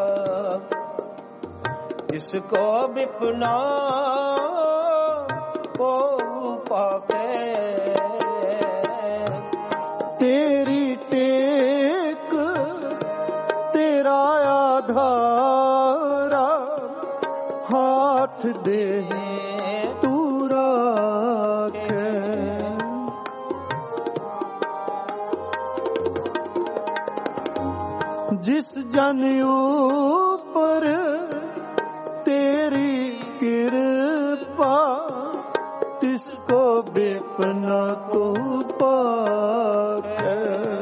इसको विपना ਕੋ ਪਾਵੇ। ਤੇਰੀ ਟੇਕ ਤੇਰਾ ਆਧਾਰਾ, ਹਾਥ ਦੇ ਤੂੰ ਰਾਖੇ। ਜਿਸ ਜਨ ਉਪਰ ਤੇਰੀ ਕਿਰਪਾ, ਤਿਸ ਕੋ ਬਿਪਨਾ ਕੋ ਪਾਖੈ।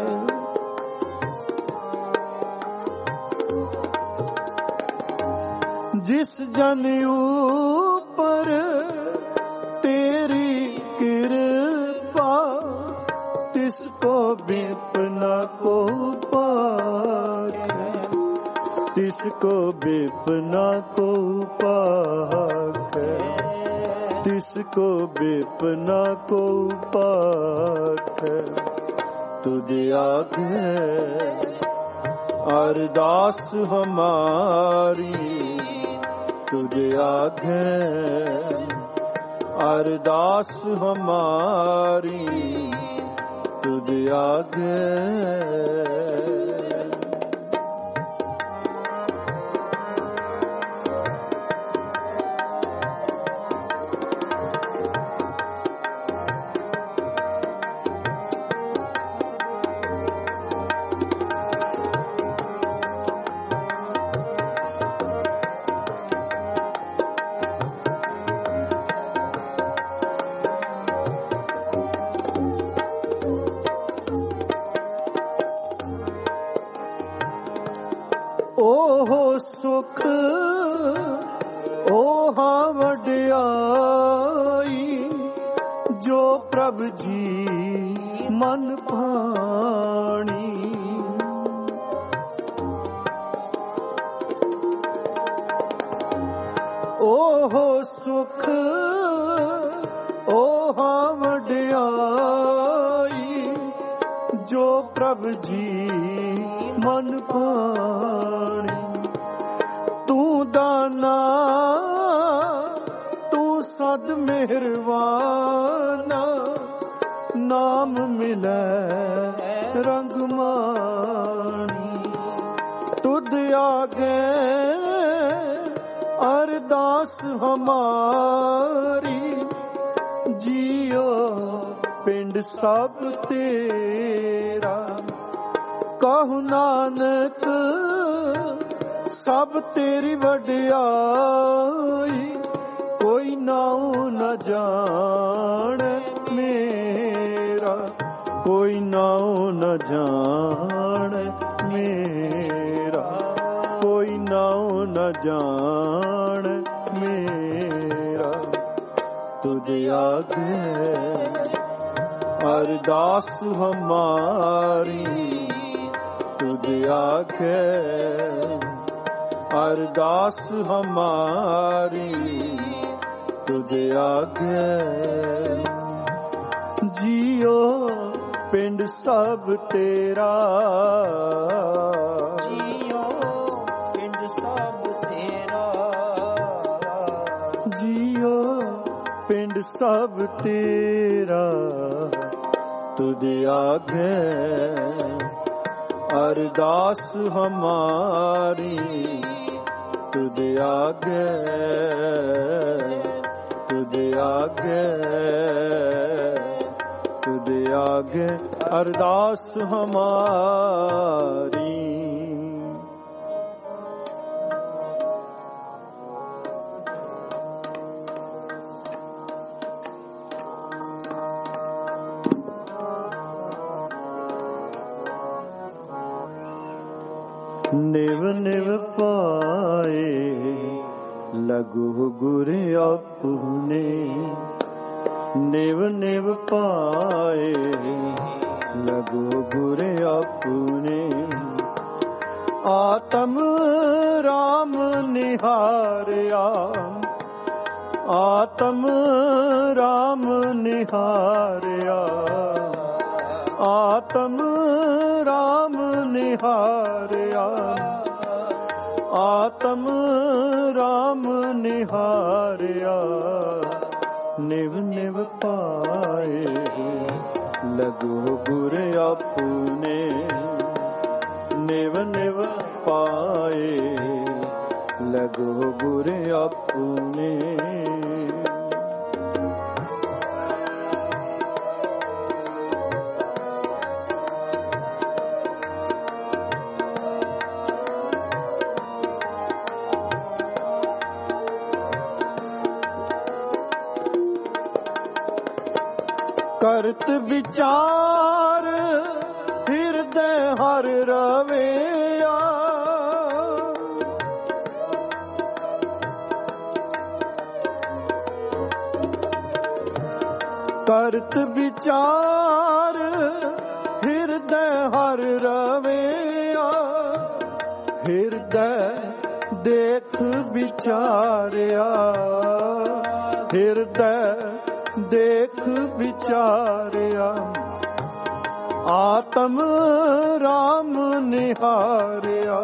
ਜਿਸ ਜਨ ਉਪਰ ਤੇਰੀ ਕਿਰਪਾ, ਤਿਸ ਕੋ ਬਿਪਨਾ ਕੋ ਪਾਖੈ। ਤਿਸ ਕੋ ਬਿਪਨਾ ਕੋ ਪਾਖੈ। ਤਿਸ ਕੋ ਬਿਪਨਾ ਕੋ ਪਾਖੈ। ਤੁਧ ਆਗੇ ਅਰਦਾਸ ਹਮਾਰੀ, ਤੁਧ ਆਗੇ ਅਰਦਾਸ ਹਮਾਰੀ, ਤੁਧ ਆਗੇ। ਓਹ ਸੁਖ ਓਹਾ ਵਡਿਆਈ, ਜੋ ਪ੍ਰਭ ਜੀ ਮਨ ਭਾਣੀ। ਓਹ ਸੁਖ ਓਹਾ ਵਡਿਆਈ, ਜੋ ਪ੍ਰਭ ਜੀ ਮਨ ਭਾਣੀ। ਤੂੰ ਦਾਨਾ ਤੂੰ ਸਦ ਮਿਹਰਵਾਨਾ, ਨਾਮ ਮਿਲੈ ਰੰਗ ਮਾਣੀ। ਤੁਧ ਆਗੇ ਅਰਦਾਸ ਹਮਾਰੀ, ਜੀਓ ਪਿੰਡ ਸਭ ਤੇਰਾ। ਕਹੁ ਨਾਨਕ ਸਭ ਤੇਰੀ ਵਡਿਆਈ, ਕੋਈ ਨਾਉ ਨ ਜਾਣੈ ਮੇਰਾ। ਕੋਈ ਨਾਉ ਨ ਜਾਣੈ ਮੇਰਾ। ਕੋਈ ਨਾਉ ਨ ਜਾਣੈ ਮੇਰਾ। ਤੁਧ ਆਗੇ ਅਰਦਾਸ ਹਮਾਰੀ, ਤੁਧ ਆਗੇ ਅਰਦਾਸ ਹਮਾਰੀ, ਤੁਧ ਆਗੇ। ਜੀਓ ਪਿੰਡ ਸਭ ਤੇਰਾ, ਜੀਓ ਪਿੰਡ ਸਭ ਤੇਰਾ। ਜੀਓ ਪਿੰਡ ਸਭ ਤੇਰਾ। ਤੁਧ ਆਗੇ ਅਰਦਾਸ ਹਮਾਰੀ, ਤੁਧ ਆਗੇ ਤੁਧ ਆਗੇ ਤੁਧ ਆਗੇ ਅਰਦਾਸ ਹਮਾਰੀ। ਨਿਵ ਨਿਵ ਪਾਏ ਲਗੂ ਗੁਰ ਆਪਨੇ। ਨਿਵ ਨਿਵ ਪਾਏ ਲਗੂ ਗੁਰ ਆਪਨੇ। ਆਤਮ ਰਾਮ ਨਿਹਾਰਿਆ, ਆਤਮ ਰਾਮ ਨਿਹਾਰਿਆ। ਆਤਮ ਰਾਮ ਨਿਹਾਰਿਆ। ਆਤਮ ਰਾਮ ਨਿਹਾਰਿਆ। ਨਿਵ ਨਿਵ ਪਾਏ ਲਗੋ ਗੁਰ ਆਪੂਨੇ ਨਿਵ ਨਿਵ ਪਾਏ ਲਗੋ ਗੁਰ ਆਪੂਨੇ ਕਰਤ ਵਿਚਾਰ ਹਿਰਦੈ ਹਰ ਰਵਿਆ ਕਰਤ ਵਿਚਾਰ ਹਿਰਦੈ ਹਰ ਰਵਿਆ ਹਿਰਦੈ ਦੇਖ ਵਿਚਾਰਿਆ ਹਿਰਦੈ ਦੇਖ ਵਿਚਾਰਿਆ ਆਤਮ ਰਾਮ ਨਿਹਾਰਿਆ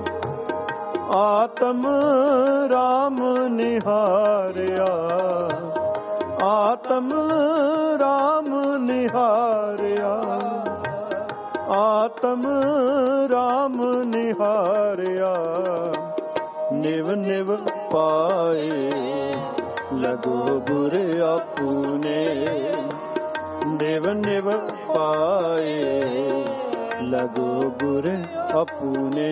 ਆਤਮ ਰਾਮ ਨਿਹਾਰਿਆ ਆਤਮ ਰਾਮ ਨਿਹਾਰਿਆ ਆਤਮ ਰਾਮ ਨਿਹਾਰਿਆ ਨਿਵ ਨਿਵ ਪਾਏ ਲਗੋ ਗੁਰ ਆਪੂਨੇ ਨਿਵ ਨਿਵ ਪਾਏ ਲਗੋ ਗੁਰ ਆਪੂਨੇ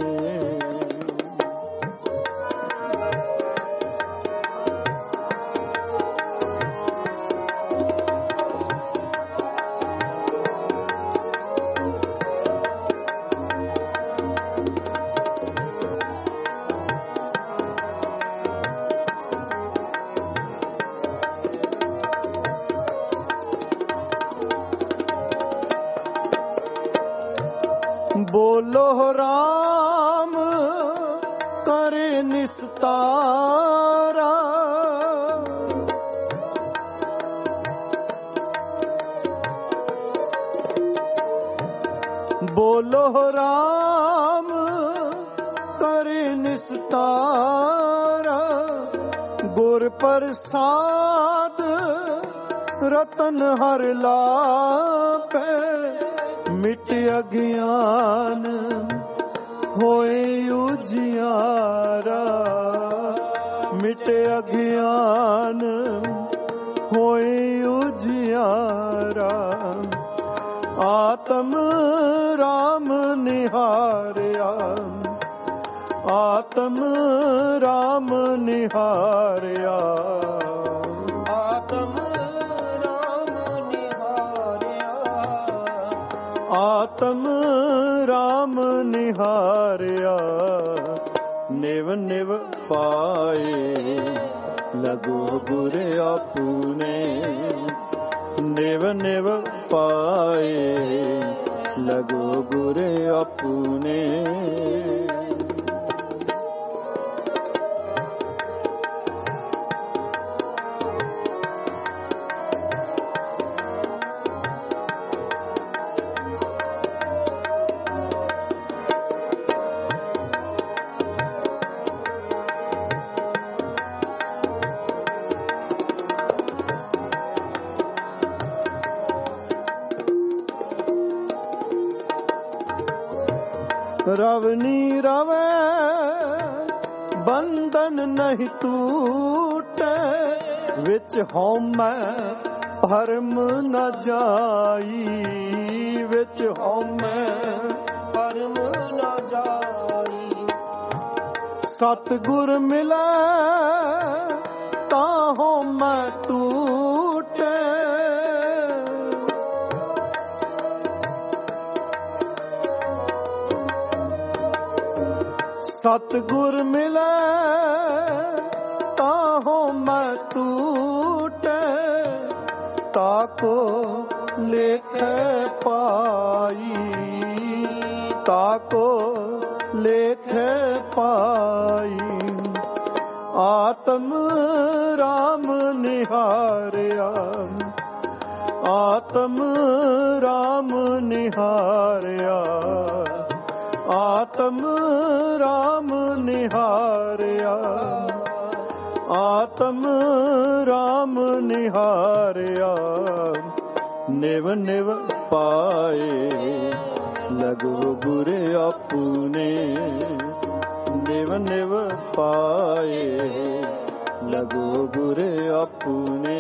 ਬੋਲੋ ਰਾਮ ਕਰੇ ਨਿਸਤਾਰਾ ਬੋਲੋ ਰਾਮ ਕਰੇ ਨਿਸਤਾਰਾ ਗੁਰ ਪ੍ਰਸਾਦ ਰਤਨ ਹਰ ਲਾਪੈ ਮਿਟ ਅਗਿਆਨ ਹੋਏ ਉਜਿਆਰਾ ਮਿਟ ਅਗਿਆਨ ਹੋਏ ਉਜਿਆਰਾ ਆਤਮ ਰਾਮ ਨਿਹਾਰਿਆ ਆਤਮ ਰਾਮ ਨਿਹਾਰਿਆ ਆਤਮ ਆਤਮ ਰਾਮ ਨਿਹਾਰਿਆ ਨਿਵ ਨਿਵ ਪਾਏ ਲਗੋ ਗੁਰ ਆਪੂਨੇ ਨਿਵ ਨਿਵ ਪਾਏ ਲਗੋ ਗੁਰ ਆਪੂਨੇ ਰਵਨੀ ਰਵੈ ਬੰਧਨ ਨਹੀਂ ਟੂਟੈ ਵਿੱਚ ਹਉਮੈ ਭਰਮ ਨ ਜਾਈ ਵਿੱਚ ਹਉਮੈ ਭਰਮ ਨ ਜਾਈ ਸਤਿਗੁਰ ਮਿਲੈ ਤਾਂ ਹਉਮੈ ਟੂਟੈ ਸਤਿਗੁਰ ਮਿਲੈ ਤਾਂ ਹਉਮੈ ਟੂਟੈ ਤਾਕੋ ਲੇਖੈ ਪਾਈ ਤਾਕੋ ਲੇਖੈ ਪਾਈ ਆਤਮ ਰਾਮ ਨਿਹਾਰਿਆ ਆਤਮ ਰਾਮ ਨਿਹਾਰਿਆ ਆਤਮ ਰਾਮ ਨਿਹਾਰਿਆ ਆਤਮ ਰਾਮ ਨਿਹਾਰਿਆ ਨਿਵ ਨਿਵ ਪਾਏ ਲਗੋ ਗੁਰ ਆਪੂਨੇ ਨਿਵ ਨਿਵ ਪਾਏ ਲਗੋ ਗੁਰ ਆਪੂਨੇ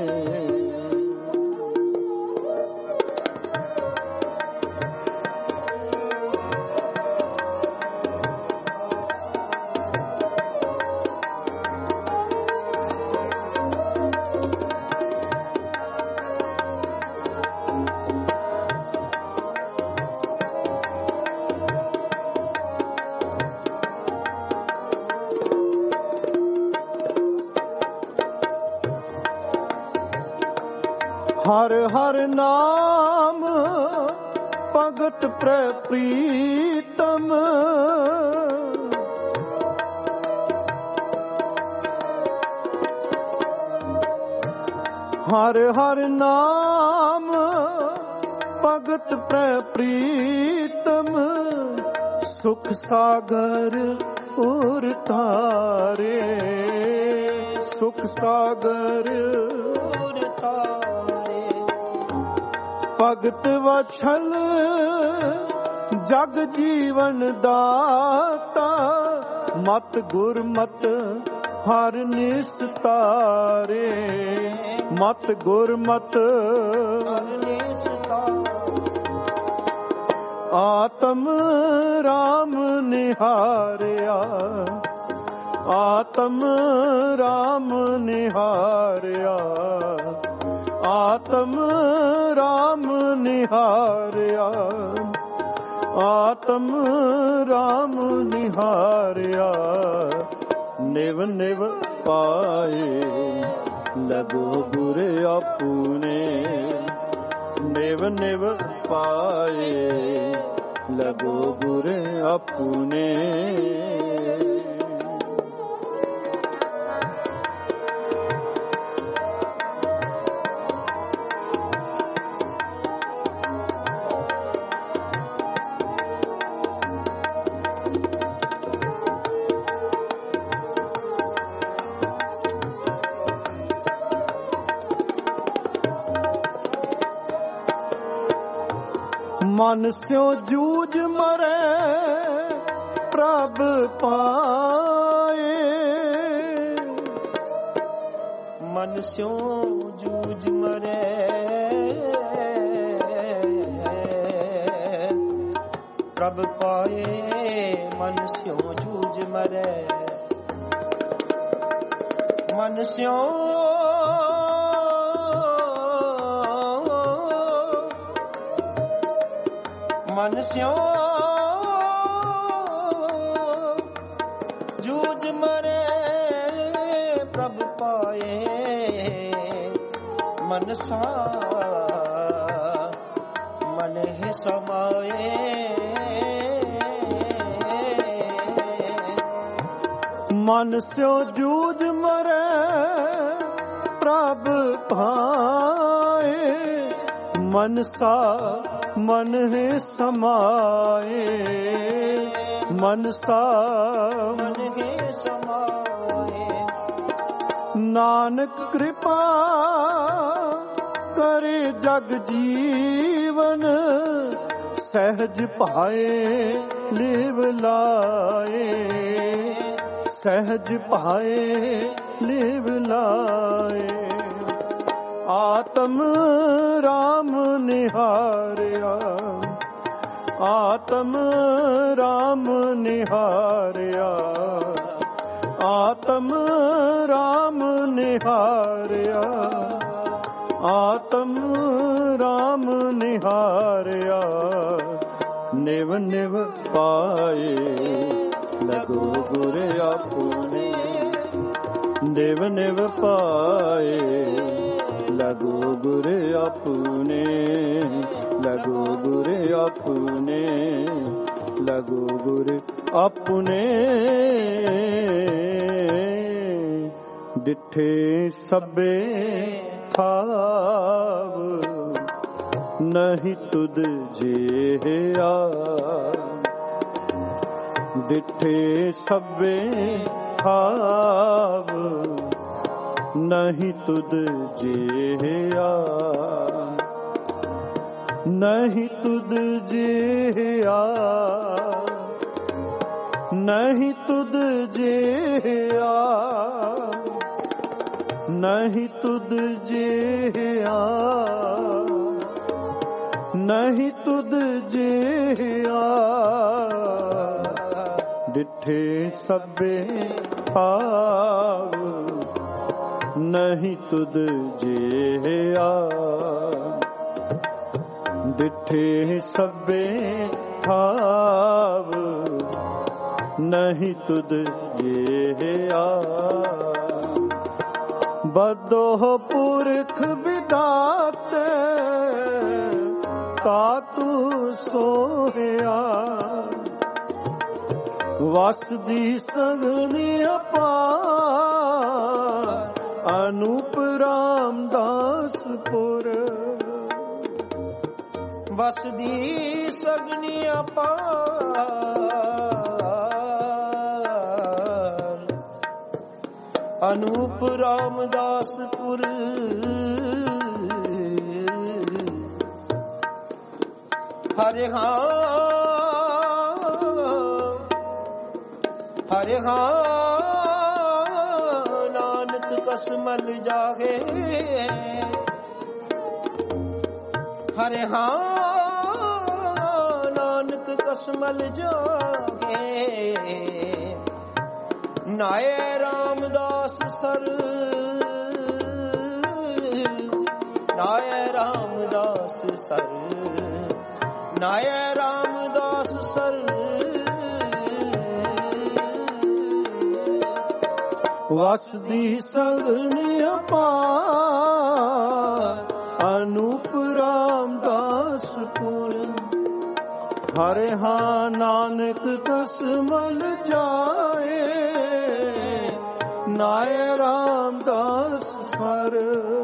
ਹਰ ਹਰ ਨਾਮ ਭਗਤ ਪ੍ਰਪ੍ਰੀਤਮ ਹਰ ਹਰ ਨਾਮ ਭਗਤ ਪ੍ਰਪ੍ਰੀਤਮ ਸੁਖ ਸਾਗਰ ਉਰ ਤਾਰੇ ਸੁਖ ਸਾਗਰ ਉਰ ਤਾਰੇ ਭਗਤ ਵਛਲ ਜਗ ਜੀਵਨ ਦਾਤਾ ਮਤ ਗੁਰਮਤ ਹਰ ਨਿਸਤਾਰੇ ਮਤ ਗੁਰਮਤ ਹਰ ਨਿਸਤਾਰੇ ਆਤਮ ਰਾਮ ਨਿਹਾਰਿਆ ਆਤਮ ਰਾਮ ਨਿਹਾਰਿਆ ਆਤਮ ਰਾਮ ਨਿਹਾਰਿਆ ਆਤਮ ਰਾਮ ਨਿਹਾਰਿਆ ਨਿਵ ਨਿਵ ਪਾਏ ਲਗੋ ਗੁਰ ਆਪੂਨੇ ਨਿਵ ਨਿਵ ਪਾਏ ਲਗੋ ਗੁਰ ਆਪੂਨੇ ਮਨ ਸਿਉ ਜੂਝ ਮਰੈ ਪ੍ਰਭ ਪਾਏ ਮਨ ਸਿਉ ਜੂਝ ਮਰੈ ਪ੍ਰਭ ਪਾਏ ਮਨ ਸਿਉ ਜੂਝ ਮਰੈ ਮਨ ਸਿਉ ਮਨ ਸਿਉ ਜੂਝ ਮਰੈ ਪ੍ਰਭ ਪਾਏ ਮਨ ਸਾ ਮਨ ਹੀ ਸਮਾਏ ਮਨ ਸਿਉ ਜੂਝ ਮਰੈ ਪ੍ਰਭ ਪਾਏ ਮਨ ਸਾ ਮਨ ਹੈ ਸਮਾਏ ਮਨ ਸਾ ਮਨ ਹੈ ਸਮਾਏ ਨਾਨਕ ਕਿਰਪਾ ਕਰੇ ਜਗ ਜੀਵਨ ਸਹਿਜ ਭਾਏ ਲਿਵ ਲਾਏ ਸਹਿਜ ਭਾਏ ਲਿਵ ਲਾਏ ਆਤਮ ਰਾਮ ਨਿਹਾਰਿਆ ਆਤਮ ਰਾਮ ਨਿਹਾਰਿਆ ਆਤਮ ਰਾਮ ਨਿਹਾਰਿਆ ਆਤਮ ਰਾਮ ਨਿਹਾਰਿਆ ਨਿਵ ਨਿਵ ਪਾਏ ਲਗੋ ਗੁਰ ਆਪੂਨੇ ਨਿਵ ਨਿਵ ਪਾਏ ਲਗੋ ਗੁਰ ਆਪੂਨੇ ਲਗੋ ਗੁਰ ਆਪੂਨੇ ਲਗੋ ਗੁਰ ਆਪੂਨੇ ਡਿਠੇ ਸਭੇ ਥਾਵ ਨਹੀਂ ਤੁਧ ਜਿਹਾ ਡਿਠੇ ਸਭੇ ਥਾਵ ਨਹੀਂ ਤੁਧ ਜਿਹਾ, ਨਹੀਂ ਤੁਧ ਜਿਹਾ, ਨਹੀਂ ਤੁਧ ਜਿਹਾ, ਨਹੀਂ ਤੁਧ ਜਿਹਾ, ਨਹੀਂ ਤੁਧ ਜਿਹਾ। ਡਿਠੇ ਸਭੇ ਭਾਵ, ਨਹੀਂ ਤੁਧ ਜਿਹਾ। ਡਿਠੇ ਸਭੇ ਭਾਵ, ਨਹੀਂ ਤੁਧ ਜਿਹਾ। ਬਦੋਹ ਪੁਰਖ ਵਿਦਾਤੇ, ਤਾਤੂ ਸੋਹਿਆ। ਵਸਦੀ ਸਗਨੀ ਅਪਾਰ, ਅਨੂਪ ਰਾਮਦਾਸਪੁਰ। ਵਸਦੀ ਸਗਨੀ ਅਪਾਰ, ਅਨੂਪ ਰਾਮਦਾਸਪੁਰ। ਹਰਿ ਹਾਂ ਹਰਿ ਹਾਂ ਨਾਨਕ ਕਸ ਮਲ ਜਾਗੇ। ਹਰਿ ਹਾਂ ਨਾਨਕ ਕਸ ਮਲ ਜਾਗੇ। ਨਾਏ ਰਾਮਦਾਸ ਸਰ, ਨਾਏ ਰਾਮਦਾਸ ਸਰ, ਨਾਏ ਰਾਮਦਾਸ ਸਰ। ਵਸਦੀ ਸਗਨੀ ਅਪਾਰ, ਅਨੂਪ ਰਾਮਦਾਸਪੁਰ। ਹਰਿ ਹਾਂ ਨਾਨਕ ਕਸ ਮਲ ਜਾਏ, ਨਾਏ ਰਾਮਦਾਸ ਸਰ।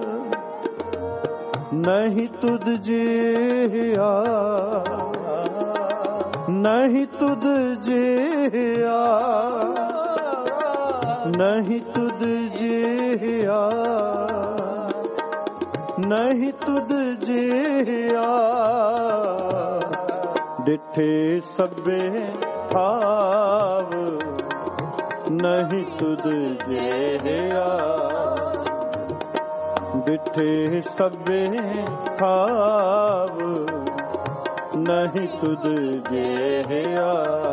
ਨਹੀਂ ਤੁਧ ਜਿਹਾ, ਨਹੀਂ ਤੁਧ ਜਿਹਾ, ਨਹੀਂ ਤੁਧ ਜਿਹਾ, ਨਹੀਂ ਤੁਧ ਜਿਹਾ। ਡਿਠੇ ਸਭੇ ਭਾਵ, ਨਹੀਂ ਤੁਧ ਜਿਹਾ। ਡਿਠੇ ਸਭੇ ਭਾਵ, ਨਹੀਂ ਤੁਧ ਜਿਹਾ।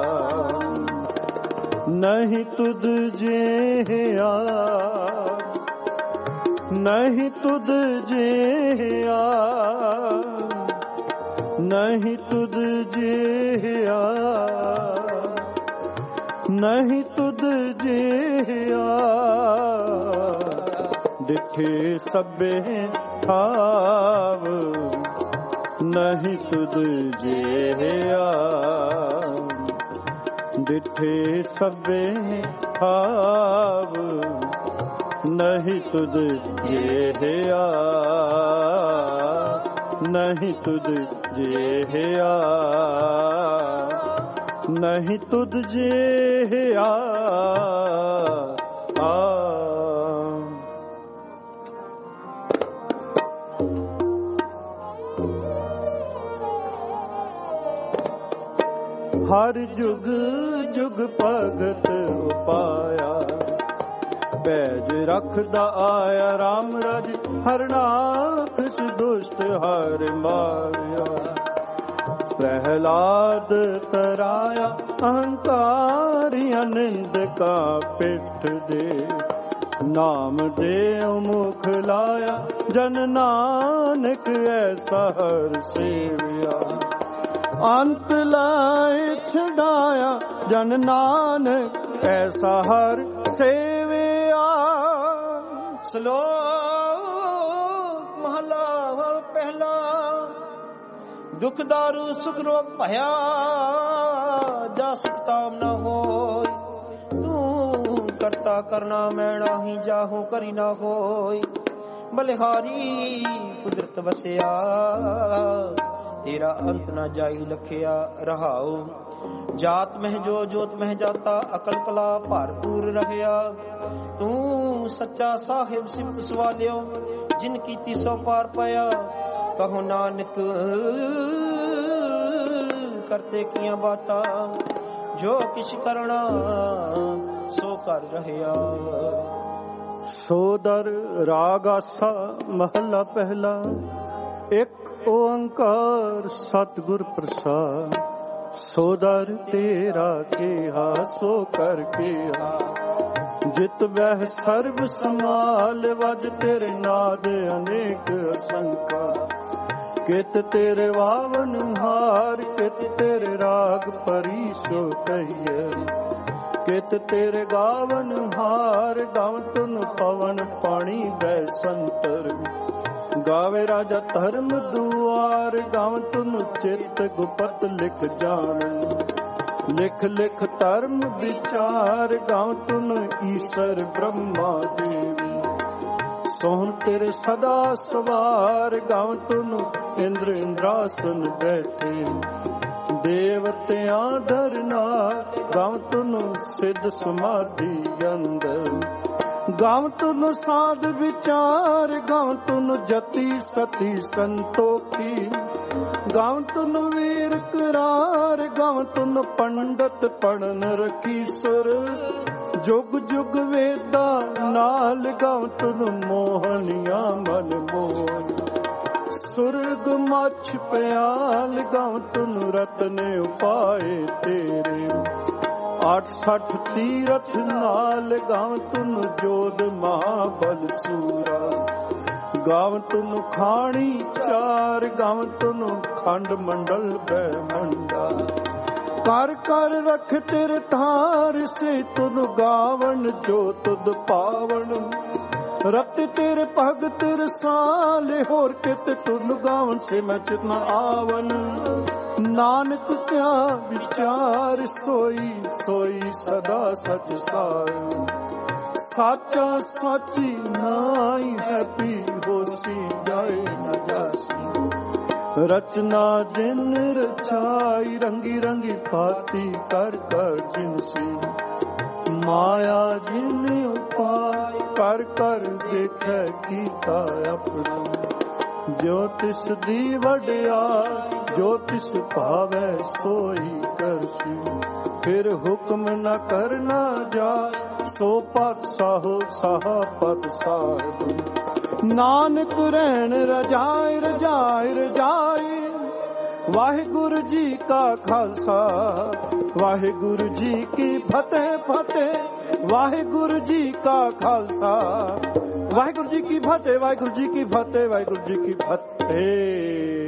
ਨਹੀਂ ਤੁਧ ਜਿਹਾ, ਨਹੀਂ ਤੁਧ ਜਿਹਾ, ਨਹੀਂ ਤੁਧ ਜਿਹਾ, ਨਹੀਂ ਤੁਧ ਜਿਹਾ। ਡਿਠੇ ਸਭੇ ਭਾਵ, ਨਹੀਂ ਤੁਧ ਜਿਹਾ। ਡਿਠੇ ਸਭੇ ਭਾਵ, ਨਹੀਂ ਤੁਧ ਜਿਹਾ। ਨਹੀਂ ਤੁਧ ਜਿਹਾ, ਨਹੀਂ ਤੁਧ ਜਿਹਾ। ਆ ਹਰ ਜੁਗ ਜੁਗ ਭਗਤ ਉਪਾਇਆ, ਪੈਜ ਰੱਖਦਾ ਆਇਆ ਰਾਮ ਰਾਜ। ਹਰਨਾਖਸ ਦੁਸ਼ਟ ਹਰ ਮਾਰਿਆ, ਪ੍ਰਹਿਲਾਦ ਕਰਾਇਆ ਅਹੰਕਾਰੀ। ਅਨੰਦ ਕਾ ਪਿੱਠ ਦੇ, ਨਾਮ ਦੇ ਮੁਖ ਲਾਇਆ। ਜਨ ਨਾਨਕ ਐਸਾ ਹਰ ਸੇਵਿਆ, ਅੰਤ ਲਾਇ ਛਡਾਇਆ। ਜਨ ਨਾਨਕ ਐਸਾ ਹਰ ਸੇਵਿਆ। ਸ਼ਲੋਕ ਮਹਲਾ ਪਹਿਲਾ। ਦੁਖ ਦਾਰੂ ਸੁਖ ਰੋਗ ਭਇਆ, ਜਾ ਸੁਖ ਤਾਮ ਨਾ ਹੋਇ। ਤੂੰ ਕਰਤਾ ਕਰਨਾ ਮੈਂ ਨਾਹੀ, ਜਾਹੋ ਕਰੀ ਨਾ ਹੋਇ। ਬਲਿਹਾਰੀ ਕੁਦਰਤ ਵਸਿਆ, ਤੇਰਾ ਅੰਤ ਨਾ ਜਾਈ ਲਖਿਆ। ਰਹਾਉ ਜਾਤ ਮਹਿ ਜੋ ਜੋਤ ਮਹਿ ਜਾਤਾ, ਅਕਲ ਕਲਾ ਭਰਪੂਰ ਰਹਿਆ। ਤੂੰ ਸੱਚਾ ਸਾਹਿਬ ਸਿਫਤ ਸਵਾਲਿਓ, ਜਿਨ ਕੀਤੀ ਸੋ ਪਾਰ ਪਾਇਆ। ਕਹੋ ਨਾਨਕ ਕਰਤੇ ਕੀਆਂ ਬਾਤਾਂ, ਜੋ ਕਿਛ ਕਰਣਾ ਸੋ ਕਰ ਰਹਿਆ। ਸੋਦਰ ਰਾਗ ਆਸਾ ਮਹਲਾ ਪਹਿਲਾ। ਇੱਕ ਓੰਕਾਰ ਸਤਿਗੁਰ ਪ੍ਰਸਾਦ। ਸੋਦਰ ਤੇਰਾ ਕਿਹਾ ਸੋ ਕਰ ਕਿਹਾ, ਜਿਤ ਬਹਿ ਸਰਬ ਸਮਾਲ ਵਜ ਤੇਰੇ ਨਾਦ ਅਨੇਕ ਅਸੰਖਾ। ਕਿਤ ਤੇਰੇ ਵਾਵਨ ਹਾਰ, ਕਿਤ ਤੇਰੇ ਰਾਗ ਪਰੀ ਸੋ ਕਹੀਏ। ਕਿਤ ਤੇਰੇ ਗਾਵਨ ਹਾਰ, ਗਾਵ ਤੁਨ ਪਵਨ ਪਾਣੀ ਬੈ ਸੰਤਰ। ਗਾਵੇ ਰਾਜਾ ਧਰਮ ਦੁਆਰ, ਗਾਵ ਤੁਨ ਚਿਤ ਗੁਪਤ ਲਿਖ ਜਾਣ। ਲਿਖ ਲਿਖ ਧਰਮ ਵਿਚਾਰ, ਗਾਵ ਤੁਨ ਈਸ਼ਰ ਬ੍ਰਹਮਾ ਦੇਵੀ। ਸੋਹਣ ਤੇਰੇ ਸਦਾ ਸਵਾਰ, ਗਾਵ ਤੁਨ ਇੰਦਰ ਇੰਦਰਾਸਨ ਬੈਠੇ। ਦੇਵਤਿਆਂ ਧਰਨਾਰ, ਗਾਵ ਤੁਨ ਸਿੱਧ ਸਮਾਧੀ ਅੰਦਰ। ਗਾਵ ਤੁਨ ਸਾਧ ਵਿਚਾਰ, ਗਾਵ ਤੁਨ ਜਤੀ ਸਤੀ ਸੰਤੋਖੀ। ਗਾਵ ਤੁਨ ਵੀਰ ਕਰਾਰ, ਗਾਵ ਤੁਨ ਪੰਡਤ ਪੜਨ ਰਖੀ ਸੁਰ। ਜੁਗ ਜੁਗ ਵੇਦਾ ਨਾਲ, ਗਾਵ ਤੁਨ ਮੋਹਨੀਆਂ ਮਨ ਮੋਹਨ। ਸੁਰਗ ਮਛ ਪਿਆਲ, ਗਾਵ ਤੁਨ ਰਤਨ ਉਪਾਏ ਤੇਰੇ। ਆਠ ਸੱਠ ਤੀਰਥ ਨਾਲ, ਗਾਵ ਤੁਨ ਜੋਧ ਮਹਾਬਲ ਸੂਰਾ। ਗਾਵ ਤੁਨ ਖਾਣੀ ਚਾਰ, ਗਾਵ ਤੁਨ ਖੰਡ ਮੰਡਲ ਬ੍ਰਹਮੰਡਾ। ਕਰ ਕਰ ਰਖ ਤੇਰੇ ਧਾਰ, ਸੇ ਤੁਨ ਗਾਵਨ ਜੋ ਤੁਧ ਪਾਵਨ। ਰਤ ਤੇਰੇ ਭਗਤ ਰਸਾਲੇ, ਹੋਰ ਕਿਤ ਤੁਨ ਗਾਵਨ ਸੇ ਮੈਂ ਚਿਤ ਨ ਆਵਨ। ਨਾਨਕ ਕਿਆ ਵਿਚਾਰ, ਸੋਈ ਸੋਈ ਸਦਾ ਸਚ ਸਾਰ। ਸਾਚਾ ਸਾਚੀ ਨਾਈ ਹੈ ਪੀ, ਹੋਸੀ ਜਾਏ ਨ ਜਾਸੀ। ਰਚਨਾ ਜਿਨ ਰਚਾਈ, ਰੰਗੀ ਰੰਗੀ ਭਾਤੀ ਕਰ ਕਰ ਜਿਨਸੀ। ਮਾਇਆ ਜਿਨ ਉਪਾਇ, ਕਰ ਕਰ ਦੇਖੈ ਕੀਤਾ ਆਪਣਾ। ਜੋ ਤਿਸ ਦੀ ਵਡਿਆਈ, ਜੋ ਤਿਸ ਭਾਵੈ ਸੋਈ ਕਰਸੀ। ਫਿਰ ਹੁਕਮ ਨ ਕਰਨਾ ਜਾਏ, ਸੋ ਪਤ ਸਾਹੋ ਸਾਹਾ ਪਤ ਸਾਹਿਬ। ਨਾਨਕ ਰਹਿਣ ਰਜਾਇ ਰਜਾਇ ਰਜਾਈ। ਵਾਹਿਗੁਰੂ ਜੀ ਕਾ ਖਾਲਸਾ, ਵਾਹਿਗੁਰੂ ਜੀ ਕੀ ਫਤਿਹ ਫਤਿਹ। ਵਾਹਿਗੁਰੂ ਜੀ ਕਾ ਖਾਲਸਾ, ਵਾਹਿਗੁਰੂ ਜੀ ਕੀ ਫਤਿਹ, ਵਾਹਿਗੁਰੂ ਜੀ ਕੀ ਫਤਿਹ, ਵਾਹਿਗੁਰੂ ਜੀ ਕੀ ਫਤਿਹ।